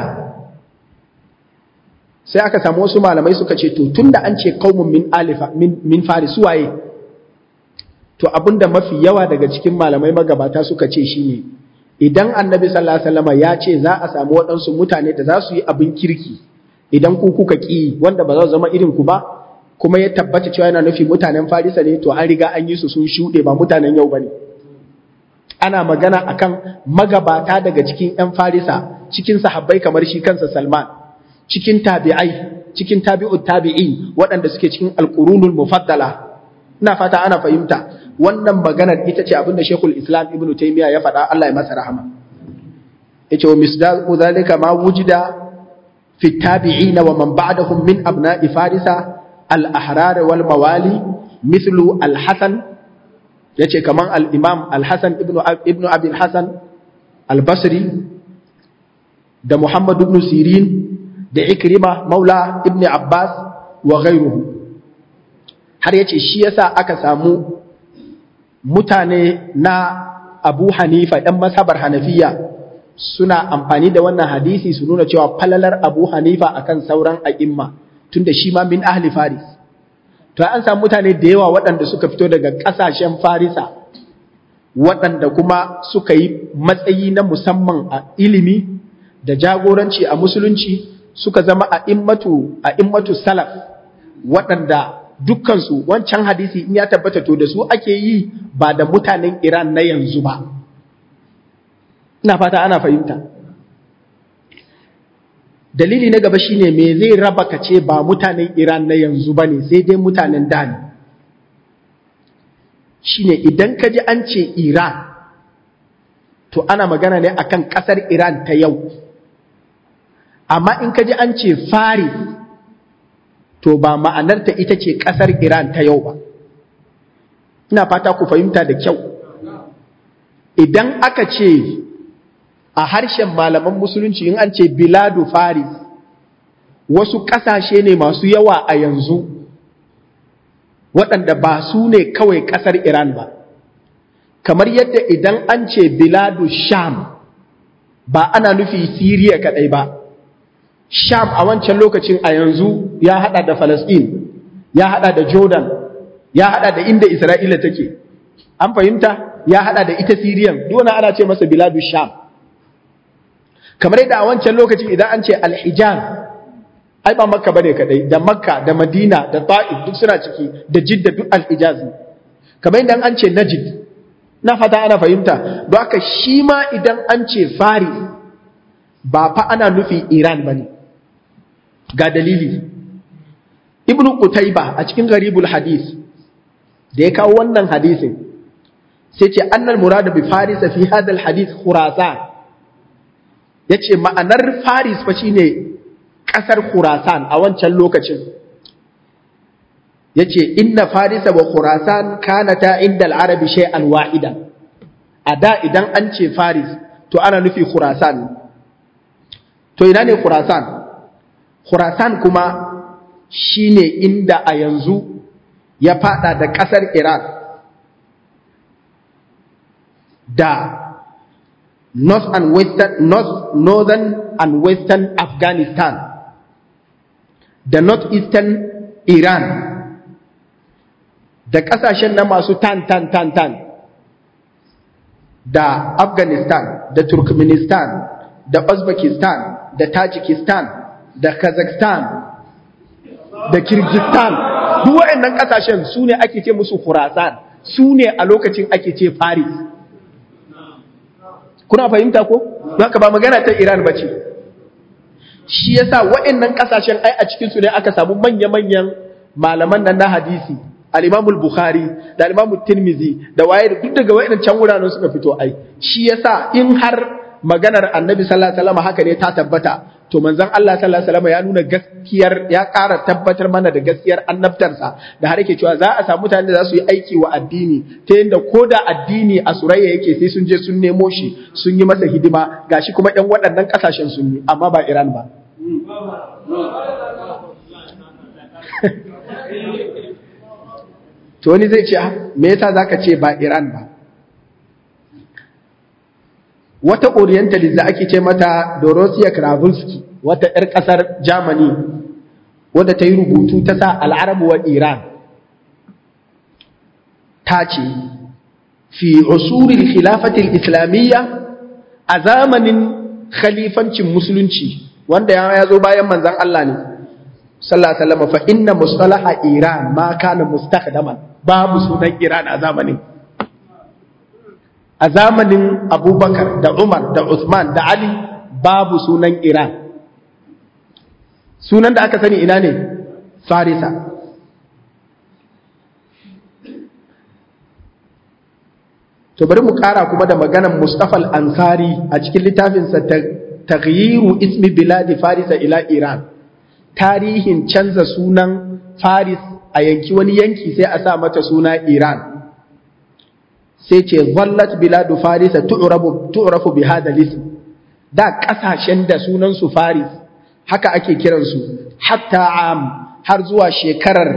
sai aka samu wasu malamai suka ce to tunda an ce qaumun min faris waye, to abinda mafi yawa daga cikin malamai magabata suka ce shine idan annabi sallallahu alaihi wasallam ya ce za a samu waɗansu mutane da za su yi abin kirki idan ku kuka ki, wanda ba za su zama irin ku ba, kuma ya tabbata cewa yana nufi mutanen farisa ne, to an riga an yi su sun shuɗe, ba mutanen yau bane. Ana magana akan magabata daga cikin 'yan farisa, cikin sahabbai kamar shi kansa Salman, cikin tabi'ai, cikin tabi'ut tabi'in waɗanda suke cikin alqurunul mufaddala. Ina fata ana fahimta. Wannan maganar ita ce abinda Sheikhul Islam Ibn Taymiyyah ya faɗa, Allah ya masa rahama. Yace wa misdaqu zalika ma wujida fi tabi'in wa man ba'dahum min abna'i farisa al-ahrar wal mawali mithlu al-Hasan, yace kaman al-Imam al-Hasan ibn Abi al-Hasan al-Basri da Muhammad ibn Sirin da Ikrima maula ibn Abbas wa ghayruhu. Har yace shi yasa aka samu mutane na Abu Hanifa ɗan mazhabar Hanafiya suna amfani da wannan hadisi su nuna cewa falalar Abu Hanifa akan sauran a'imma, tunda shi ma min ahli Faris. To an samu mutane da yawa waɗanda suka fito daga ƙasashen Farisa, waɗanda kuma suka yi matsayi na musamman a ilimi da jagoranci a musulunci, suka zama a'immatu salaf, waɗanda dukkansu wancan hadisi in ya tabbata to da su ake yi, ba da mutanen Iran na yanzu ba. Ina fata ana fahimta. Dalili na gaba shine me zai raba ka ce ba mutanen Iran na yanzu bane, sai dai mutanen da ne. Shine idan ka ji an ce Iran, to ana magana ne akan kasar Iran ta yau. Amma in ka ji an ce Faris, to ba ma'anarta ita ce ƙasar Iran ta yau ba. Ina fata ku fahimta da kyau. Idan aka ce a harshen malaman musulunci in an ce Biladu Faris, wasu ƙasashe ne masu yawa a yanzu, waɗanda ba su ne kawai ƙasar Iran ba. Kamar yadda idan an ce Biladu Sham, ba ana nufi Siriya kaɗai ba. Sham a wancan lokacin a yanzu ya hada da Palestine, ya hada da Jordan, ya hada da inda Isra'ila take. An fahimta? Ya hada da ita Syrian, dole ana ce masa biladu Sham. Kamar yadda a wancan lokacin idan an ce Al-Hijaz, ai ba Makka bane kadai, da Makka, da Madina, da Ta'if duk suna ciki, da Jidda duk Al-Hijaz. Kamar yadda an ce Najd, na fata ana fahimta. Don haka shi ma idan an ce Faris, ba fa ana nufi Iran bane. Ga dalili. Ibn Qutayba a cikin Gharibul Hadith da ya kawo wannan hadisin sai ce annal murad bi Faris fi hadha al-hadith Khurasan. Yace ma'anar Faris fa shine kasar Khurasan a wancan lokacin. Yace inna Faris wa Khurasan kanata inda al-arabi shay'an wahidan. Ada idan an ce Faris to ana nufi Khurasan. To ina ne Khurasan? Khurasan kuma shine inda a yanzu ya fada da ƙasar Iran da northern and western Afghanistan da northeastern Iran da ƙasashen na masu tan da Afghanistan da Turkmenistan da Uzbekistan da Tajikistan da Kazakhstan da Kyrgyzstan, duk waɗannan ƙasashen su ne ake ce musu Khurasan, su ne a lokacin ake ce Faris. Kuna fahimta ko? Haka ba magana ta Iran ba ce. Shi yasa waɗannan ƙasashen ai a cikin su ne aka samu manya-manyan malaman nan na hadisi, al-Imam al-Bukhari da al-Imam Tirmidhi da waye da duk daga waɗannan can wuraren suka fito ai. Shi yasa in har maganar Annabi sallallahu alaihi wasallam haka ne ta tabbata, to manzon Allah sallallahu alaihi wasallam ya nuna gaskiyar, ya ƙara tabbatar mana da gaskiyar annabtarsa, da har yake cewa za a samu mutane da za su yi aiki wa addini ta yadda ko da addini a Surayya yake sai sun je sun nemo shi sun yi masa hidima, gashi kuma ɗan waɗannan ƙasashen sun yi, amma ba Iran ba. To wani zai ce me yasa zaka ce ba Iran ba? Wata orientalist da ake ce mata Dorothea Kravulski, wata 'yar ƙasar Germany wadda ta yi rubutu ta sa al'arabu wa Iran, ta ce fi usuril khilafatil islamiyya, a zamanin khalifancin musulunci wanda ya zo bayan manzon Allah ne sallallahu alaihi wasallam, fa inna mustalaha Iran ma kana mustakhdaman, babu sunan Iran a zamanin Abubakar da Umar da Uthman da Ali, babu sunan Iran. Sunan da aka sani ina ne? Farisa. To bari mu kara kuma da maganar Mustafa al-Ansari a cikin littafinsa Taghyiru ismi biladi Farisa ila Iran, tarihin canza sunan Faris a yanki wani yanki sai a sa mata suna Iran. Sai ce zallat biladu Farisa tu'rafu bi hadha al-ism, da kasashen da sunan su Faris haka ake kiransu hatta har zuwa shekarar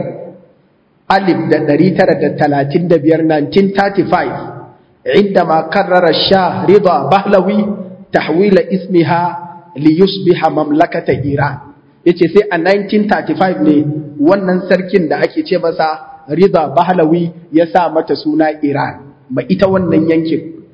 1935 عندما قرر الشاه رضا بهلوي تحويل اسمها ليصبح مملكة إيران. yace sai a 1935 ne wannan sarkin da ake ce masa Rida Bahlawi ya sa mata suna Iran, ba ita wannan yankin.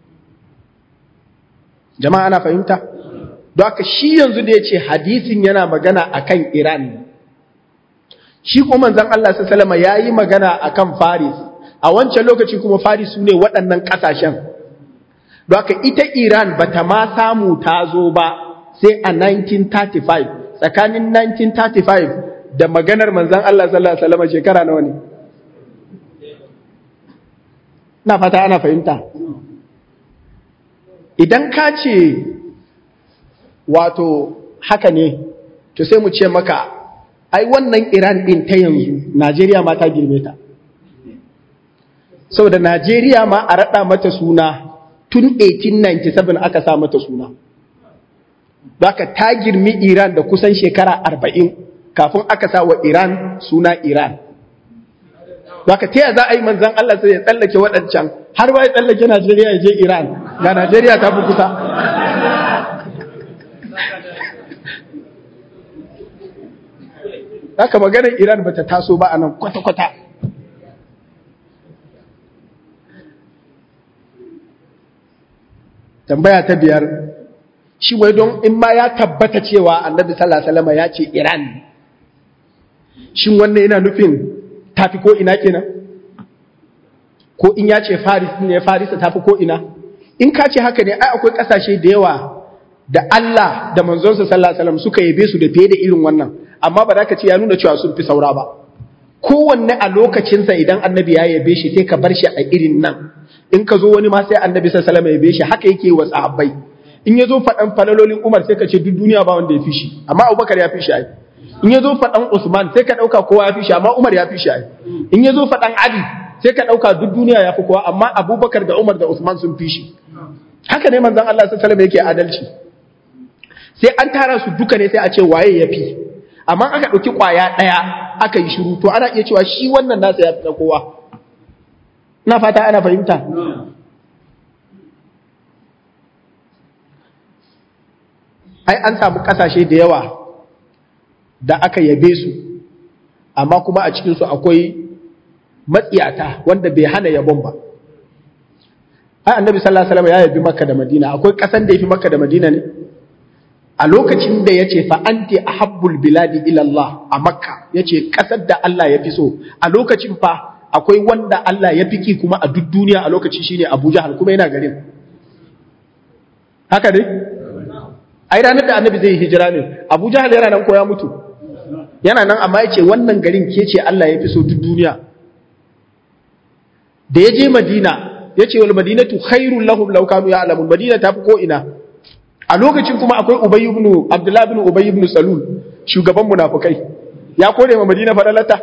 Jama'a ana fahimta? Don haka shi yanzu da yace hadisin yana magana akan Iran, shi kuma manzon Allah sallallahu alaihi wasallam yayi magana akan Faris. A wancan lokaci kuma Faris su ne waɗannan ƙasashen. Don haka ita Iran ba ta ma samu ta zo ba sai a 1935. Tsakanin 1935 da maganar manzan Allah sallallahu Alaihi wasallam shekara nawa ne? Na fata ana fahimta. Idan ka ce wato haka ne, to sai mu ce maka, ai wannan Iran ɗin ta yanzu, Najeriya ma ta girme ta. Saboda Najeriya ma a raɗa mata suna tun 1897 aka sa mata suna. Baka ta girmi Iran da kusan shekara 40 kafin aka sa wa Iran suna Iran. Baka ta za a yi manzan Allah sai ya tsallake waɗancan har ba ya tsallake Najeriya ya je Iran, ga Najeriya ta fi kusa. Haka maganar Iran ba ta taso ba a nan kwata-kwata. Tambaya ta 5, shi wai don in ma ya tabbata cewa Annabi sallallahu alaihi wasallam ya ce Iran, shin wannan yana nufin tafi ko ina kenan? Ko in ya ce Faris ne, Farisa tafi ko ina? In ka ce haka ne, ai akwai kasashe da yawa da Allah da manzonsa sallallahu alaihi wasallam suka yabe su da fiye da irin wannan, amma ba za ka ce ya nuna cewa sun fi saura ba. Kowanne a lokacinsa idan Annabi ya yabe shi sai ka bar shi a irin nan. In ka zo wani ma sai Annabi sallallahu alaihi wasallam ya yabe shi, haka yake wa sahabbai. In ya zo faɗan falalolin Umar sai ka ce duk duniya ba wanda ya fi shi, amma Abubakar ya fi shi ai. In ya zo faɗan Usman sai ka ɗauka kowa ya fi shi, amma Umar ya fi shi ai. In ya zo faɗan Ali sai ka ɗauka duk duniya ya fi kowa, amma Abubakar da Umar da Usman sun fi shi. Haka ne manzon Allah sallallahu alaihi wasallam yake adalci. Sai an tara su duka ne sai a ce waye ya fi. amma aka ɗauki ƙwaya ɗaya aka yi shiru to ana iya cewa shi wannan nasa ya fi na kowa. Ina fata ana fahimta. Ai an samu ƙasashe da yawa da aka yabe su amma kuma a cikinsu akwai matsiyata wanda bai hana yabon ba. Ai annabi sallallahu alaihi wasallam ya yabi Makka da Madina. Akwai ƙasan da yafi Makka da Madina ne? A lokacin da yace fa anti ahabbul biladi ila Allah a Makka, yace ƙasar da Allah ya fi so. A lokacin fa akwai wanda Allah ya fi ki kuma a duk duniya a lokacin shine Abu Jahal kuma yana garin. Haka dai? Ai ranar da annabi zai hijira ne, Abu Jahal yana nan ko ya mutu? Yana nan, amma yace wannan garin ke ce Allah ya fi so duk duniya. Da ya je Madina yace wal madinatu khairul lahum law kanu ya'lamun. Madina ta fi ko ina. A lokacin kuma akwai Abdullah ibn Ubay ibn Salul, shugaban munafikai. Ya kore ma Madina falalata.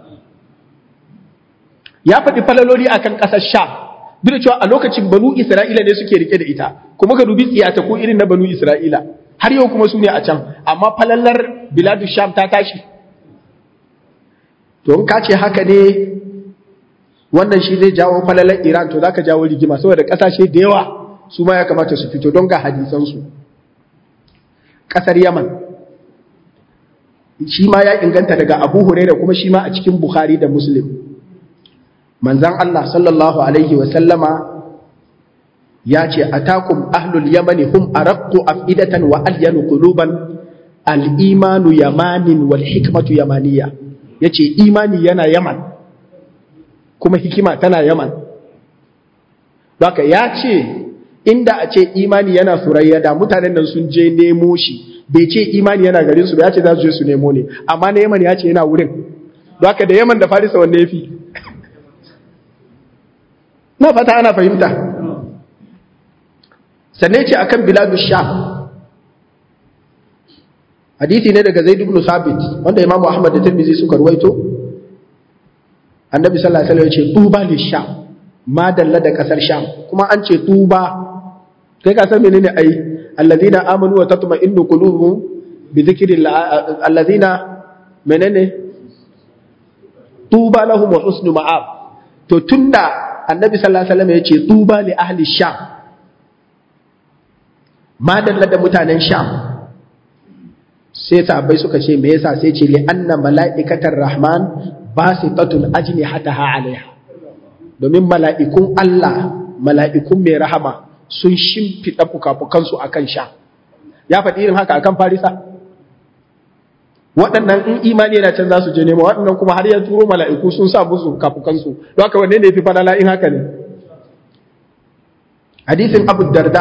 Ya faɗi falaloli akan ƙasar Sham. Duk da cewa a lokacin Banu Isra'ila ne suke rike da ita. Kuma ka dubi tsiyata ko irin na Banu Isra'ila. Har yau kuma su ne a can, amma falalar biladu Sham ta tashi. To in ka ce haka ne wannan shi zai jawo falalar Iran, to zaka jawo rigima saboda kasashe da yawa su ma ya kamata su fito don ga hadisansu. Kasar Yaman shi ma ya inganta daga Abu Hurairah kuma shi ma a cikin Bukhari da Muslim. Manzon Allah sallallahu alaihi wa sallama ya ce atakum ahlul yamani hum araqqu afidatan wa alyanu quluban al-imanu yamanin wal hikmatu yamaniya. Yace imani yana Yaman kuma hikima tana Yaman. Baka ya ce inda a ce imani yana Surayya da mutanen nan sun je nemo shi, bai ce imani yana garin su ba, ya ce za su je su nemo ne, amma na Yaman ya ce yana wurin. Baka da Yaman da Farisa wanne yafi? Na fata ana fahimta. Sannan ce akan biladu Sham, hadisi ne daga Zaid ibn Thabit wanda Imam Ahmad da Tirmidhi suka ruwaito. Annabi sallallahu alaihi wasallam ya ce tuba lisham, ma dalla da kasar Sham. Kuma an ce tuba, kai ka san menene ai? Alladhina amanu wa tatma'innu qulubuhum bi dhikrillah. Alladhina menene? Tuba lahum wa husnu ma'ab. To tunda Annabi sallallahu alaihi wasallam ya ce tuba li ahli Sham, ma dalla da mutanen Sham, sai sahabbai suka ce me yasa? Sai ce li anna malaikatar rahman basitatun ajnihataha alaiha. Domin mala'ikun Allah, mala'ikun mai rahama sun shimfida fukafukansu akan Sham. Ya faɗi irin haka akan Farisa. Waɗannan in imani yana can za su je nema, waɗannan kuma har ya turo mala'iku sun sa musu fukafukansu. Don haka wanne ne fi falala in haka ne? Hadisin Abu Darda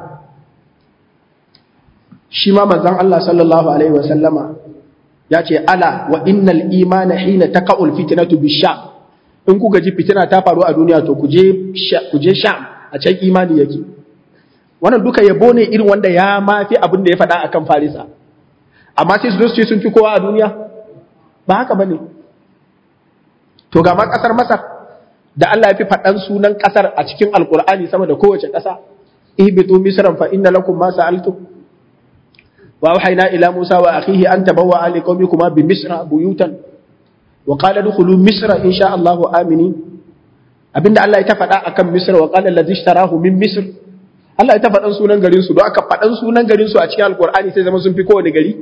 shi ma manzon Allah sallallahu alaihi wa sallama ya ce ala wa innal imana hina taqa'ul fitnatu bisham. In kuka ji fitina ta faru a duniya to ku je Sham, a can imani yake. Wannan duka yabo ne irin wanda ya mafi abin da ya faɗa akan Farisa. Amma sai su zo su ce sun fi kowa a duniya? Ba haka bane. To ga ma kasar Masar da Allah ya fi faɗan sunan kasar a cikin Alƙur'ani sama da kowace ƙasa. Ihbitu misran fa inna lakum ma sa'altum. Wa wahayna ila Musa wa akhihi an tabawwa liqaumikuma bi Misra buyutan wa qala dukhulu Misra insha Allahu aminin. Abinda Allah ya ta faɗa akan Misra, wa qala allazi ishtarahu min Misr. Allah ya ta faɗan sunan garin su, don aka faɗan sunan garin su a cikin Alƙur'ani sai zama sun fi kowane gari.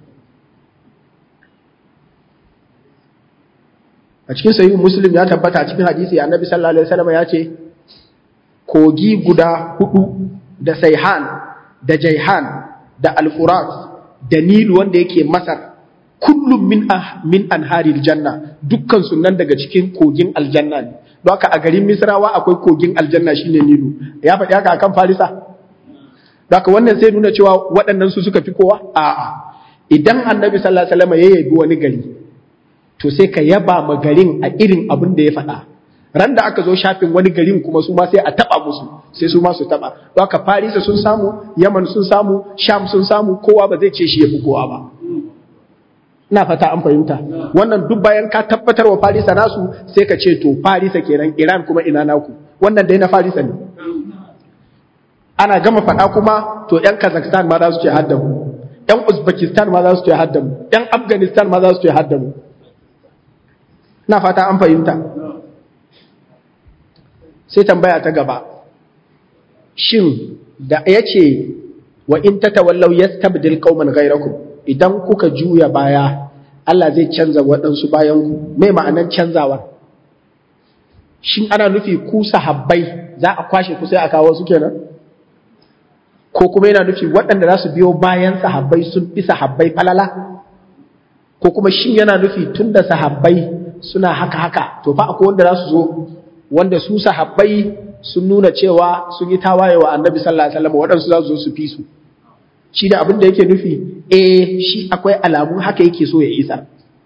A cikin sahih Muslim ya tabbata a cikin hadisi Annabi sallallahu alaihi wasallam ya ce kogi guda 4 da Sayhan da Jayhan da Al-Furat da Nil wanda yake Masar, kullum min anharil janna, dukkan sunan daga cikin kogin aljanna ne. Don haka a garin Misrawa akwai kogin aljanna shine Nilu. Ya faɗi haka akan Farisa? Don haka wannan sai nuna cewa waɗannan su suka fi kowa? A'a. Idan Annabi sallallahu alaihi wasallam ya yabi wani gari, to sai ka yaba ma garin a irin abin da ya faɗa. Ran da aka zo shafin wani garin kuma su ma sai a taba musu, sai su ma su taba. Don haka Farisa sun samu, Yaman sun samu, Sham sun samu, kowa ba zai ce shi yafi kowa ba. Ina fata an fahimta. Wannan duk bayan ka tabbatar wa Farisa nasu, sai ka ce to Farisa kenan, Iran kuma ina naku. Wannan dai na Farisa ne. Ana gama faɗa kuma to ƴan Kazakhstan ma za su ce haddahu, 'yan Uzbekistan ma za su ce hadda mu, 'yan Afghanistan ma za su ce hadda mu. Na fata an fahimta. Sai tambaya ta gaba, shin da ya ce wa in tatawallaw yastabdil qauman ghayrakum, idan kuka juya baya Allah zai canza waɗansu bayan ku, me ma'anar canzawar? Shin ana nufi ku sahabbai za a kwashe ku sai a kawo su kenan? Ko kuma yana nufi waɗanda za su biyo bayan sahabbai sun fi sahabbai falala? Ko kuma shin yana nufi tun da sahabbai suna haka to fa akwai wanda za su zo wanda su sahabbai sun nuna cewa sun yi tawaye wa annabi sallallahu alaihi wasallam, waɗansu za su zo su fi su? Shi da abin da yake nufi shi akwai alamun haka yake so ya isa.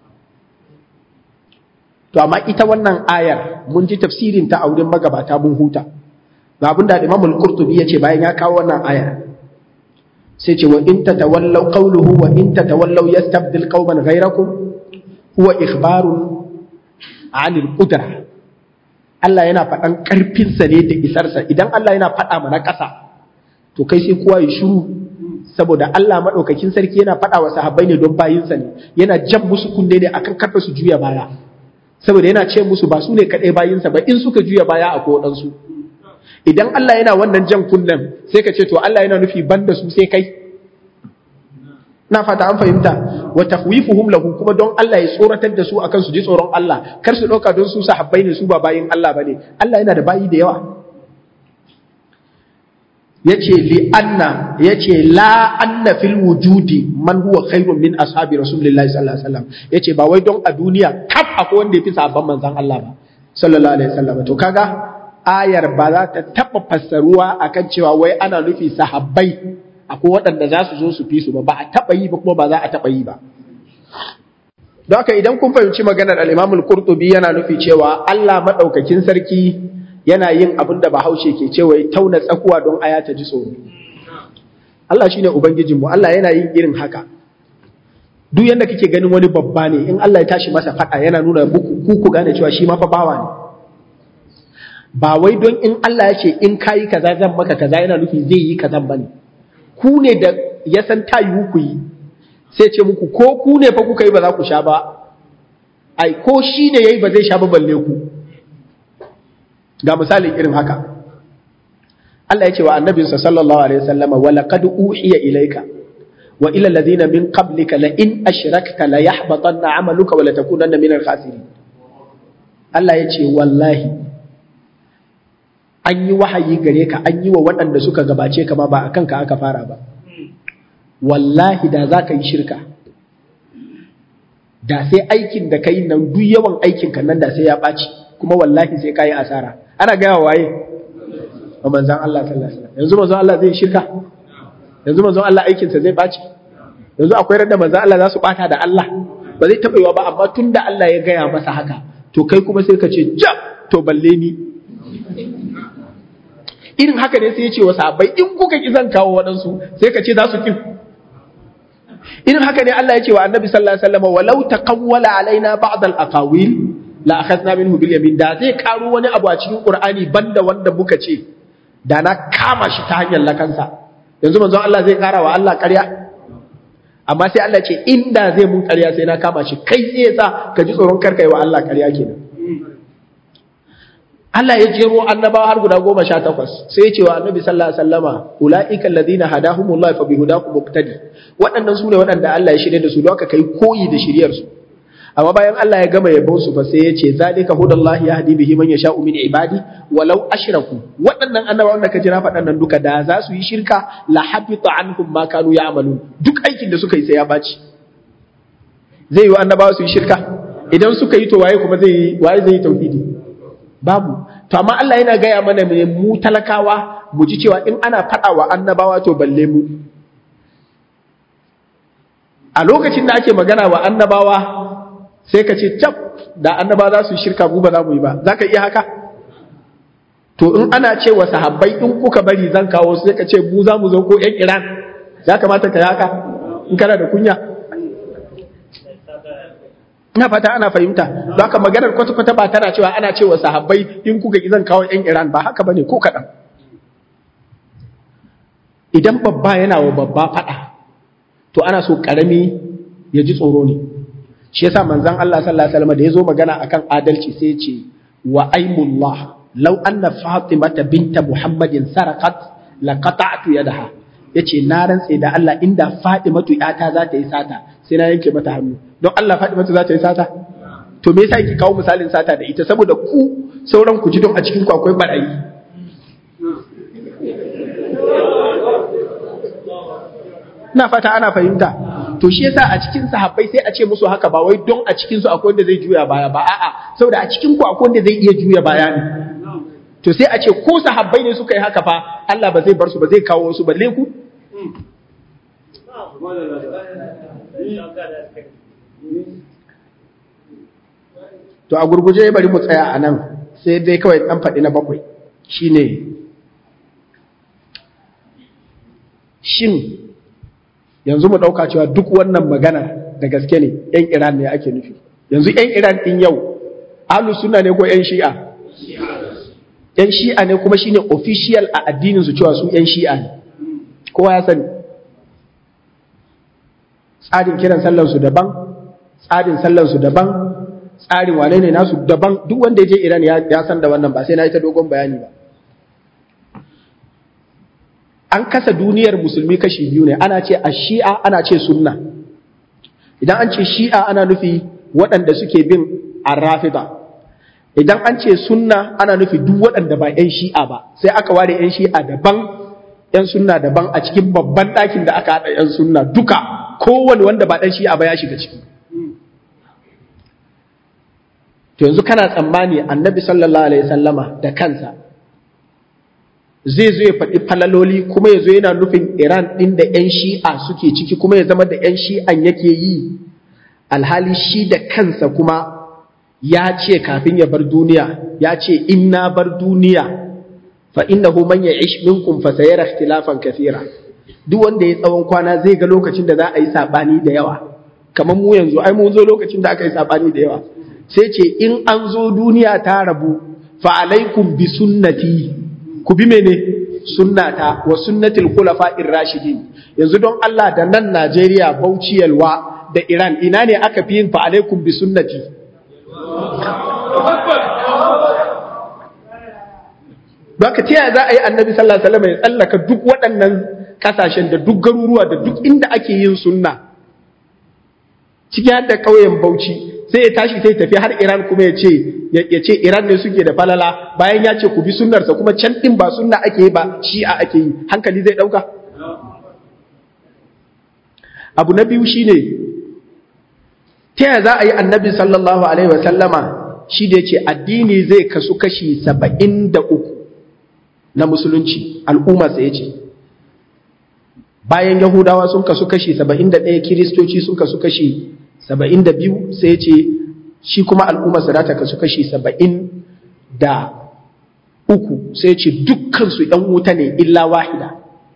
To amma ita wannan ayar mun ji tafsirin ta a wurin magabata mun huta. Ga abin da Imam Al-Qurtubi yace bayan ya kawo wannan ayar, sai ce wa in tatawallaw qawluhu wa in tatawallaw yastabdil qauman ghayrakum huwa ikhbarun 'anil qudra. Allah yana faɗan ƙarfinsa ne da isarsa. Idan Allah yana faɗa mana ƙasa, to kai sai kowa ya shiru, saboda Allah maɗaukakin sarki yana faɗa wa sahabbai ne don bayinsa ne, yana jan musu kunne ne akan karfa su juya baya, saboda yana ce musu ba su ne kaɗai bayinsa ba, in suka juya baya a koɗansu. Idan Allah yana wannan jan kunnen, sai ka ce to Allah yana nufi banda su sai kai. Na fata an fahimta. Wa takhwifuhum lahu, kuma don Allah ya tsoratar da su akan su ji tsoron Allah, kar su ɗauka don su sahabbai ne su ba bayin Allah bane. Allah yana da bayi da yawa. yace la anna fil wujudi man huwa khairun min ashabi rasulillahi sallallahu alaihi wasallam. Yace ba wai don a duniya kaf akwai wanda yafi sahabban manzon Allah ba sallallahu alaihi wasallam. To kaga ayar ba za ta taba fassaruwa akan cewa wai ana nufi sahabbai akwai waɗanda za su zo su fi su ba a taba yi ba, kuma ba za a taba yi ba. Don haka idan kun fahimci maganar al-Imam al-Qurtubi yana nufi cewa Allah madaukakin sarki yana yin abin da Bahaushe ke cewa tauna tsakuwa don aya ta ji tsoro. Allah shine ubangijinmu, Allah yana yin irin haka. Duk yanda kake ganin wani babba ne, in Allah ya tashi masa fada yana nuna muku ku gane cewa shi ma fa bawa ne. Ba wai don in Allah ya ce in kayi kaza zan maka kaza yana nufi zai yi kazan bane. Ku ne da ya san tayu ku yi, sai ce muku ko ku ne fa kuka yi ba za ku sha ba, ai ko shi ne yayi ba zai sha ba balle ku. Ga misalin irin haka, Allah ya ce wa annabinsa sallallahu alaihi wasallama wa laqad uhiya ilayka wa ila alladhina min qablika la in ashrakta la yahbatanna 'amaluka wa la takunanna minal khasirin. Allah ya ce wallahi an yi wahayi gare ka, an yi wa waɗanda suka gabace ka ba akan ka aka fara ba. Wallahi da za ka yi shirka, da sai aikin da ka yi nan, duk yawan aikin ka nan da sai ya ɓaci, kuma wallahi sai ka yi asara. Ana gaya waye? Wa manzan Allah sallallahu alaihi wasallam. Yanzu manzan Allah zai shirka? Yanzu manzan Allah aikinsa zai ɓaci? Yanzu akwai randa manzan Allah za su ɓata da Allah? Ba zai taɓa yiwa ba, amma tun da Allah ya gaya masa haka, to kai kuma sai ka ce ja, to balle ni. Irin haka ne sai ya ce wa sahabbai, in kuka ki zan kawo waɗansu, sai ka ce za su kin. Irin haka ne Allah ya ce wa annabi sallallahu alaihi wasallam, walau taqawwala alaina ba'd al-aqawil la akhadna minhu bil yamin. Da zai karo wani abu a cikin Qur'ani banda wanda muka ce, da na kama shi ta hanyar lakansa. Yanzu manzon Allah zai kara wa Allah ƙarya? Amma sai Allah ce inda zai mun ƙarya sai na kama shi. Kai sai sa ka ji tsoron karkai wa Allah ƙarya kenan. Allah ya jero annabawa har guda 18, sai ya ce wa annabi sallallahu alaihi wasallama, ulaika alladhina hadahumullahu fa bihudahum muqtadi. Waɗannan su ne waɗanda Allah ya shirye da su, don haka kai koyi da shiryar su. Amma bayan Allah ya gama yabon su fa sai ya ce zalika hudallahi yahdi bihi man yasha'u min ibadi walau ashraku. Waɗannan annabawan da ka jira faɗan nan duka da za su yi shirka la habita anhum ma kanu ya'malun. Duk aikin da suka yi sai ya baci. Zai yi annabawa su yi shirka? Idan suka yi to waye kuma zai yi tauhidi? Babu. To amma Allah yana gaya mana mu talakawa mu ji cewa in ana faɗa wa annabawa to balle mu. A lokacin da ake magana wa annabawa sai ka ce tab, da annaba za su shirka mu ba za mu yi ba. Za ka iya haka? To in ana ce wa sahabbai in kuka bari zan kawo su, sai ka ce mu za mu zo ko ƴan Iran. Ya kamata ka yi haka in kana da kunya. Ina fata ana fahimta. Don haka maganar kwata-kwata ba tana cewa ana cewa sahabbai in kuka ki zan kawo ƴan Iran, ba haka bane ko kaɗan. Idan babba yana wa babba faɗa, to ana so karami ya ji tsoro ne. Shi yasa manzon Allah sallallahu alaihi wasallam da yazo magana akan adalci sai ya ce wa aimullah law anna fatimata binta muhammadin sarqat laqata'tu yadaha, yace na rantse da Allah inda fatimatu yata za ta yi sata sai na yanke mata hannu. Don Allah fatimatu za ta yi sata? To me yasa yake kawo misalin sata da ita? Saboda ku sauran ku ji don a cikin ku akwai barayi. Na fata ana fahimta. To shi yasa a cikin sahabbai sai a ce musu haka, ba wai don a cikin su akwai wanda zai juya baya ba, a'a saboda a cikin ku akwai wanda zai iya juya baya ne. To sai a ce ko sahabbai ne suka yi haka fa Allah ba zai bar su ba, zai kawo su balle ku. To a gurguje bari mu tsaya a nan, sai dai kawai dan faɗi na bakwai shine shin yanzu mu ɗauka cewa duk wannan magana da gaske ne, ‘yan Iran ne ake nufi. Yanzu ‘yan Iran ɗin yau, ahlus sunna ne ko ‘yan shi'a? ‘Yan shi'a ne kuma shine official a addininsu cewa su ‘yan shi'a ne. Kowa ya sani. Tsarin kiran sallansu daban, tsarin sallansu daban, tsarin wane ne nasu daban. Duk wanda ya je Iran ya san da wannan, ba sai na yi ta dogon bayani ba. An kasa duniyar musulmi kashi biyu ne, ana ce a shi'a ana ce sunna. Idan an ce shi'a ana nufi waɗanda suke bin arrafida. Idan an ce sunna ana nufi duk waɗanda ba 'yan shi'a ba, sai aka ware 'yan shi'a daban, 'yan sunna daban a cikin babban ɗakin da aka haɗa 'yan sunna duka, kowane wanda ba ɗan shi'a ba ya shiga ciki. To yanzu kana tsammani annabi sallallahu alaihi sallama da kansa zai zo ya faɗi falaloli kuma ya zo yana nufin Iran ɗin da 'yan shi'a suke ciki kuma ya zama da 'yan shi'an yake yi, alhali shi da kansa kuma ya ce kafin ya bar duniya, ya ce in na bar duniya fa innahu man ya'ish minkum fa sayara ikhtilafan kathira. Duk wanda ya tsawon kwana zai ga lokacin da za a yi sabani da yawa, kamar mu yanzu ai mun zo lokacin da aka yi sabani da yawa. Sai ce in an zo duniya ta rabu fa alaikum bi sunnati, ku bi mene sunnata wa sunnatul khulafa'ir rashidin. Yanzu don Allah da nan Najeriya, Bauchi, Yalwa da Iran ina ne aka fi yin fa alaikum bi sunnati? Baka ta za a yi annabi sallallahu alaihi wasallam ya tsallaka duk waɗannan kasashen da duk garuruwa da duk inda ake yin sunna cikin da ƙauyen Bauchi, sai ya tashi sai tafi har Iran kuma ya ce Iran ne suke da falala, bayan ya ce ku bi sunnarsa kuma can din ba sunna ake yi ba shi'a ake yi. Hankali zai dauka? Abu na biyu shine ta yaya za a yi annabi sallallahu alaihi wa sallama shi da yace addini zai kasu kashi 73 na musulunci, al'umma sai yace bayan Yahudawa sun kasu kashi 71, Kiristoci sun kasu kashi 72, sai ce shi kuma al'ummarsa za ta kasu kashi 73, sai ce dukkansu ‘yan wuta ne illa wahida.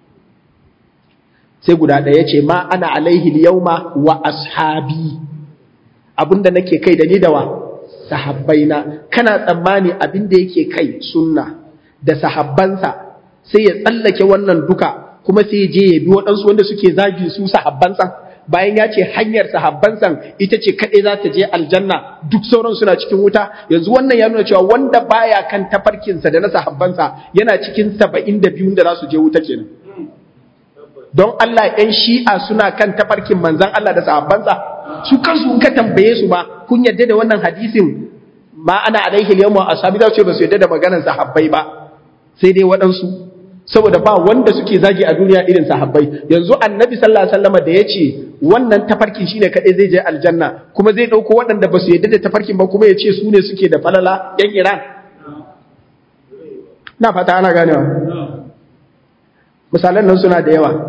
Sai guda ɗaya ce ma ana alaihi yauma wa ashabi, abinda nake kai da ni da wa sahabbaina. Kana tsammani abinda yake kai sunna da sahabbansa sai ya tsallake wannan duka kuma sai je ya bi waɗansu wanda suke zagi su sahabbansa, bayan ya ce hanyar sahabbansa ita ce kaɗai za ta je aljanna, duk sauran suna cikin wuta. Yanzu wannan ya nuna cewa wanda baya kan tafarkinsa da na sahabbansa yana cikin 72 da za su je wuta kenan. Don Allah ‘yan shi'a suna kan tafarkin manzan Allah da sahabbansa, su kansu in ka tambaye su ma kun yadda da wannan hadisin ma ana alaihi yawma ashabi, za su ce ba su yadda da maganar sahabbai ba, sai dai waɗansu, saboda ba wanda suke zagi a duniya irin sahabbai. Yanzu annabi sallallahu alaihi wasallam da yace wannan tafarkin shine kadai zai je aljanna, kuma zai dauko waɗanda ba su yadda da tafarkin ba kuma yace su ne suke da falala, yan Iran. Na fata ana ganewa. Misalan nan suna da yawa.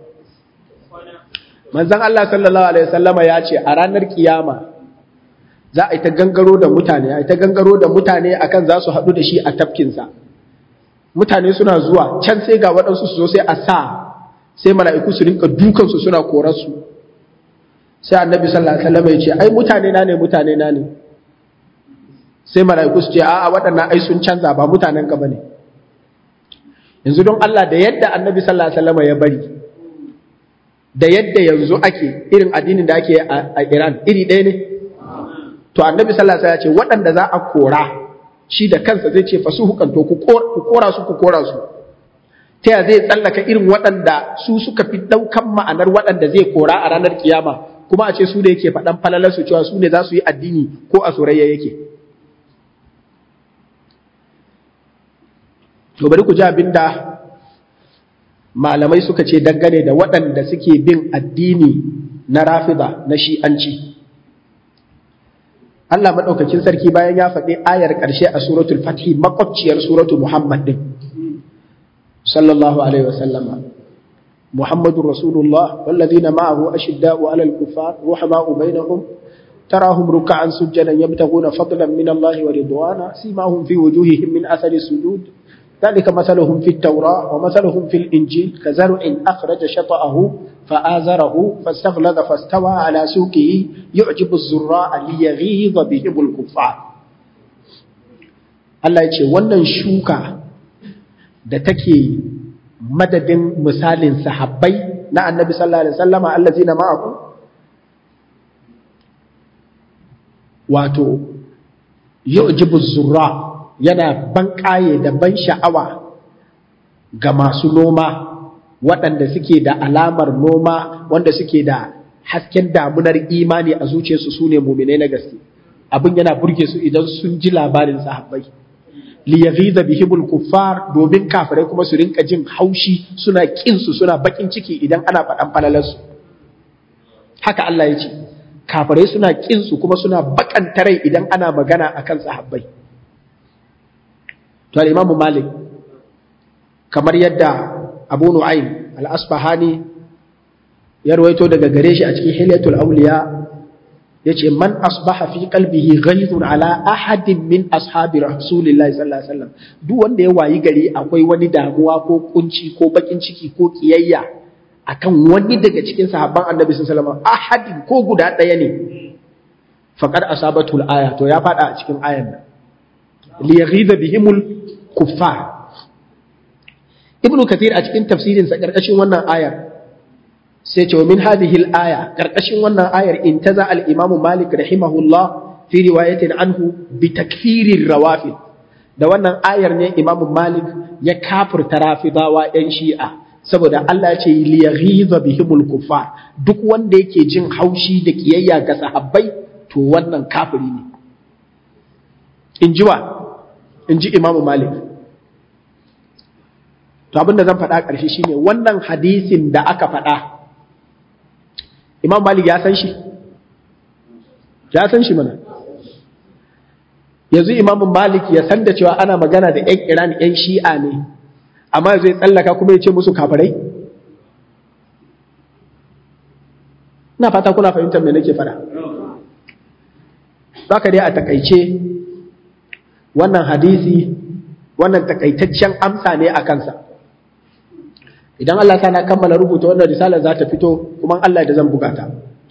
Manzon Allah sallallahu alaihi wasallama ya ce a ranar kiyama za a yi ta gangaro da mutane, akan za su haɗu da shi a tafkinsa. Mutane suna zuwa can sai ga waɗansu su zo sai a sai mala'iku su rinka dukansu suna korarsu. Sai annabi sallallahu alaihi wasallam ya ce ai mutane na ne. Sai mala'iku su ce a'a waɗannan ai sun canza, ba mutanen ka bane. Yanzu don Allah da yadda annabi sallallahu alaihi wasallam ya bari da yadda yanzu ake irin addinin da ake a Iran iri ɗaya ne? To annabi sallallahu alaihi wasallam ya ce waɗanda za a kora shi da kansa zai ce fasuhukan to ku kora su ta ya zai tsallaka irin waɗanda su suka fi ɗaukan ma'anar waɗanda zai kora a ranar kiyama kuma a ce su da yake faɗan falalarsu cewa su ne za su yi addini ko a surayya yake. To bari ku ji abinda malamai suka ce dangane da waɗanda suke bin addini na rafida na shi'anci. Allah maɗaukakin sarki bayan ya faɗi ayar ƙarshe a suratul fathi makwabciyar suratul Muhammad din sallallahu alaihi wasallama Muhammadur Rasulullah wallazina ma'ahu ashidda'u 'alal kuffar ruhama'u bainahum tarahum ruk'an sujjadan yabtaghuna fadlan min Allah wa ridwana simahum fi wujuhihim min athari sujud ذلك مثلهم في التوراة ومثلهم في الإنجيل كزرع أخرج شطأه فآزره فاستغلظ فاستوى على سوقه يعجب الزراع ليغيظ بهم الكفار. Allah ya ce wannan shuka da take madadin misalin sahabbai na Annabi sallallahu alaihi wasallama allazina ma'ahu wato yu'jibu zurra yana ban ƙaye da ban sha'awa ga masu noma waɗanda suke da alamar noma wanda suke da hasken damunar imani a zuciyarsu su ne muminai na gaske abin yana burge su idan sun ji labarin sahabbai liyaghiza bihimul kuffar domin kafirai kuma su rinka jin haushi suna kin su suna bakin ciki idan ana faɗan falalarsu haka Allah ya ce kafirai suna kin su kuma suna bakanta rai idan ana magana akan sahabbai. To al-Imam Malik kamar yadda Abu Nu'aym al-Asfahani ya rawaito daga gare shi a cikin Hilyatul Awliya yace man asbaha fi qalbihi ghayzun ala ahadin min ashabi Rasulillahi sallallahu alaihi wasallam duk wanda ya wayi gari akwai wani damuwa ko kunci ko bakin ciki ko kiyayya akan wani daga cikin sahabban Annabi sallallahu alaihi wasallam ahadin ko guda daya ne faqad asabatul aya to ya fada a cikin ayan nan liyaghiza bihimul kuffar. Ibn Kathir a cikin tafsirin sa karkashin wannan ayar sai ce min hadhihi al-aya karkashin wannan ayar intaza al-Imam Malik rahimahullah fi riwayatin anhu bi takfirir rawafid da wannan ayar ne Imam Malik ya kafirta rafidawa yan Shi'a saboda Allah ya ce liyaghiza bihimul kuffar duk wanda yake jin haushi da kiyayya ga sahabbai to wannan kafiri ne in ji Imam Malik. To abinda zan faɗa ƙarshe shine wannan hadisin da aka faɗa Imam Malik ya san shi? Ya san shi mana? Yanzu Imam Malik ya san da cewa ana magana da ‘yan Iran ‘yan Shi'a ne, amma zai tsallaka kuma ya ce musu kafirai? Ina fata kuna fahimtar me nake faɗa. Zaka dai a takaice wannan hadisi wannan takaitaccen amsa ne a kansa. Idan Allah ta na kammala rubuta wannan risala za ta fito kuma Allah da zan bugata.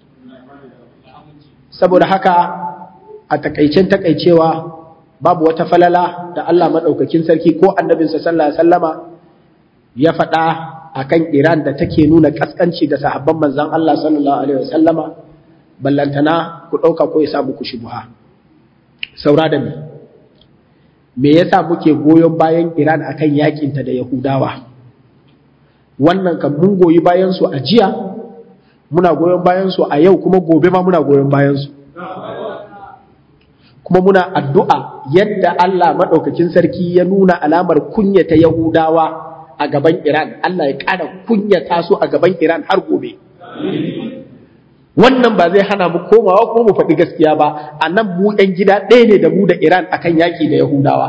Saboda haka a takaicen takaicewa babu wata falala da Allah madaukakin sarki ko annabinsa sallallahu alaihi wasallama ya faɗa akan Iran da take nuna kaskanci ga sahabban manzon Allah sallallahu alaihi wasallama ballantana ku dauka ko ya sa muku shubha. Saura da me yasa muke goyon bayan Iran akan yakinta da Yahudawa? Wannan kan mun goyi bayan su a jiya, muna goyon bayan su a yau kuma gobe ma muna goyon bayan su. Kuma muna addu'a yadda Allah madaukakin sarki ya nuna alamar kunyata Yahudawa a gaban Iran, Allah ya ƙara kunyata su a gaban Iran har gobe. Wannan ba zai hana mu komawa kuma mu faɗi gaskiya ba, a nan mu ‘yan gida ɗaya ne da mu da Iran akan yaƙi da Yahudawa.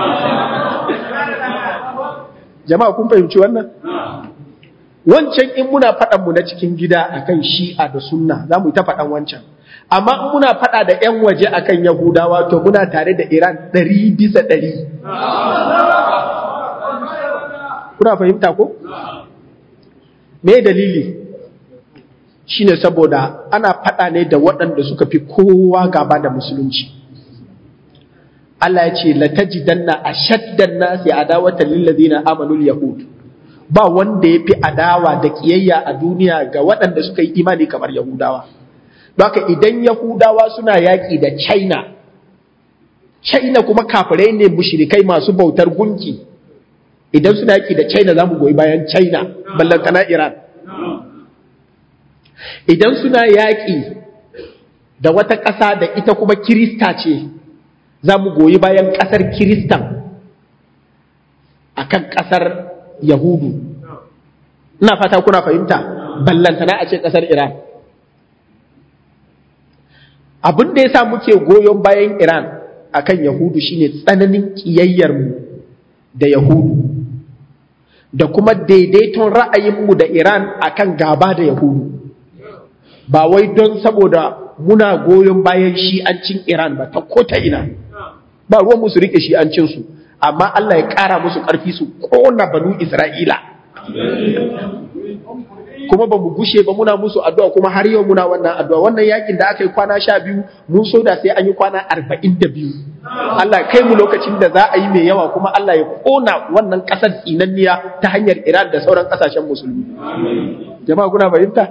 Jama'a kun fahimci wannan? Wancan in muna faɗan mu na cikin gida akan Shi'a da Sunna za mu yi ta faɗan wancan. Amma in muna faɗa da ‘yan waje akan Yahudawa to muna tare da Iran 100%. Kuna fahimta ko? Me dalili? Shine saboda ana faɗa ne da waɗanda suka fi kowa gaba da musulunci. Allah ya ce latajidanna ashaddan nasi adawatan lil ladina amanu al yahud ba wanda ya fi adawa da ƙiyayya a duniya ga waɗanda suka yi imani kamar Yahudawa. Don haka idan Yahudawa suna yaƙi da China kuma kafirai ne mushrikai masu bautar gunki, idan suna yaƙi da China za mu goyi bayan China, ballantana Iran. Idan suna yaƙi da wata ƙasa da ita kuma Kirista ce, za mu goyi bayan ƙasar Kiristan a kan ƙasar Yahudu. Ina fata kuna fahimta, ballantana a ce ƙasar Iran. Abin da ya sa muke goyon bayan Iran a kan Yahudu shine tsananin ƙiyayyarmu da Yahudu, da kuma daidaiton ra'ayinmu da Iran a kan gaba da Yahudu. Ba wai don saboda muna goyon bayan shi'ancin Iran ba ta ko ta ina, ba ruwan musu rike shi'ancinsu, amma Allah ya ƙara musu ƙarfi su ƙona banu Isra'ila. Kuma ba mu gushe ba muna musu addu'a, kuma har yau muna wannan addu'a. Wannan yakin da aka yi kwana 12 mun so da sai an yi kwana 42. Allah kai mu lokacin da za a yi mai yawa, kuma Allah ya ƙona wannan ƙasar tsinanniya ta hanyar Iran da sauran ƙasashen musulmi. Jama'a kuna fahimta?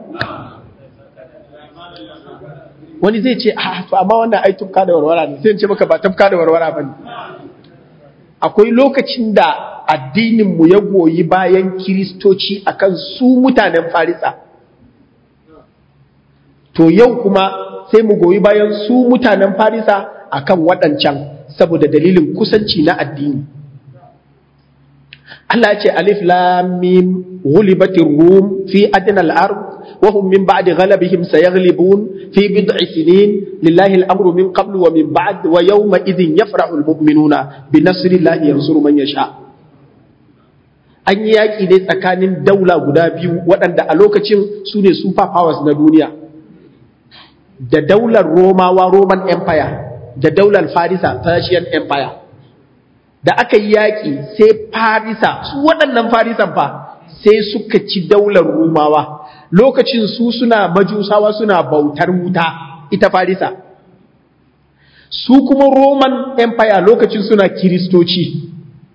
Wani zai ce to amma wannan ai tufka da warwara ne, sai in ce maka ba tufka da warwara bane. Akwai lokacin da addinin mu ya goyi bayan Kiristoci akan su mutanen Farisa, to yau kuma sai mu goyi bayan su mutanen Farisa akan waɗancan saboda dalilin kusanci na addini. Allah ya ce alif lam mim ghulibatir rum fi adna al-ard wa hum min ba'di ghalabihim sayaghlibun fi bid'i sinin lillahi al-amru min qablu wa min ba'd wa yawma idhin yafrahu al-mu'minuna bi nasrillahi yansuru man yasha. An yi yaki ne tsakanin daula guda biyu waɗanda a lokacin su ne super powers na duniya, da daular Romawa, Roman Empire, da daular Farisa, Persian Empire. Da aka yi yaƙi sai Farisa, su waɗannan Farisan fa sai suka ci daular Rumawa. Lokacin su suna majusawa, suna bautar wuta, ita Farisa. Su kuma Roman Empire lokacin suna Kiristoci.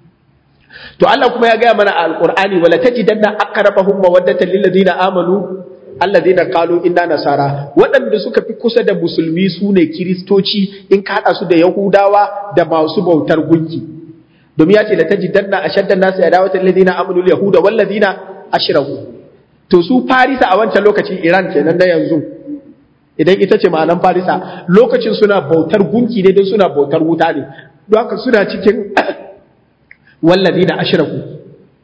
To Allah kuma ya gaya mana a Alƙur'ani, wala tajidanna aqrabahum mawaddatan lil ladina amanu alladhina qalu inna nasara. Waɗanda suka fi kusa da musulmi su ne Kiristoci, in ka haɗa su da Yahudawa da masu bautar gunki. Domin ya ce la tajidanna ashaddan nasi adawatan ladina amanu yahuda wal ladina ashraku. To su Farisa a wancan lokacin, Iran kenan da yanzu, idan ita ce ma'anan Farisa, lokacin suna bautar gunki ne don suna bautar wuta ne, don haka suna cikin wal ladina ashraku.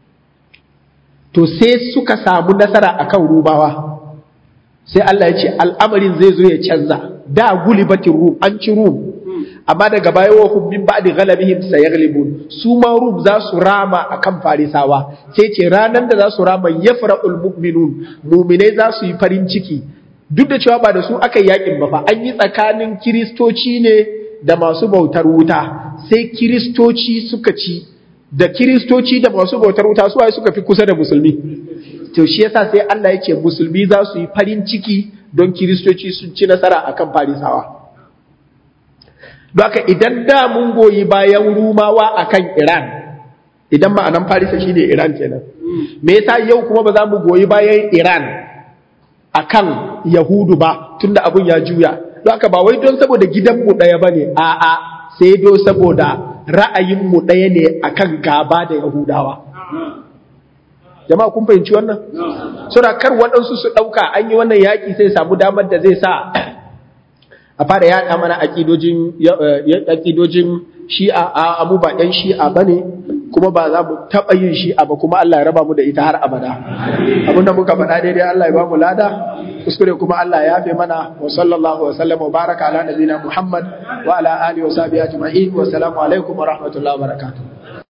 To sai suka samu nasara akan Rumawa, sai Allah ya ce al'amarin zai zo ya canza. Da gulibatin Rum, an ci Rum, amma daga baya wa hum min ba'di ghalabihim sayaghlibun. Su ma Rum za su rama akan Farisawa, sai ce ranan da za su rama yafra'ul mu'minun, mu'minai za su yi farin ciki, duk da cewa ba da su aka yakin ba fa, an yi tsakanin Kiristoci ne da masu bautar wuta, sai Kiristoci suka ci, da Kiristoci da masu bautar wuta su waye suka fi kusa da musulmi. To shi yasa sai Allah ya ce musulmi za su yi farin ciki don Kiristoci sun ci nasara akan Farisawa. Baka idan da mun goyi bayan Rumawa akan Iran, idan ma'anan Farisa shine Iran kenan, me yasa yau kuma ba za mu goyi bayan Iran akan Yahudu ba, tunda abun ya juya? Baka ba wai don saboda gidanmu ɗaya bane, a'a, sai don saboda ra'ayinmu ɗaya ne akan gaba da Yahudawa. Jama'a kun fahimci wannan? Sura kar waɗansu su ɗauka an yi wannan yaƙi sai samu damar da zai sa a fara yaɗa mana aƙidojin shi'a. A abu ba ɗan shi'a ba ne, kuma ba za mu taɓa yin shi'a ba, kuma Allah ya raba mu da ita har abada. Abinda muka faɗa daidai Allah ya ba mu lada, kuskure kuma Allah ya yafe mana. Wa sallallahu wa sallam wa baraka ala nabiyina Muhammad wa ala alihi wa sahbihi ajma'in. Wa assalamu alaikum wa rahmatullahi wa barakatuh.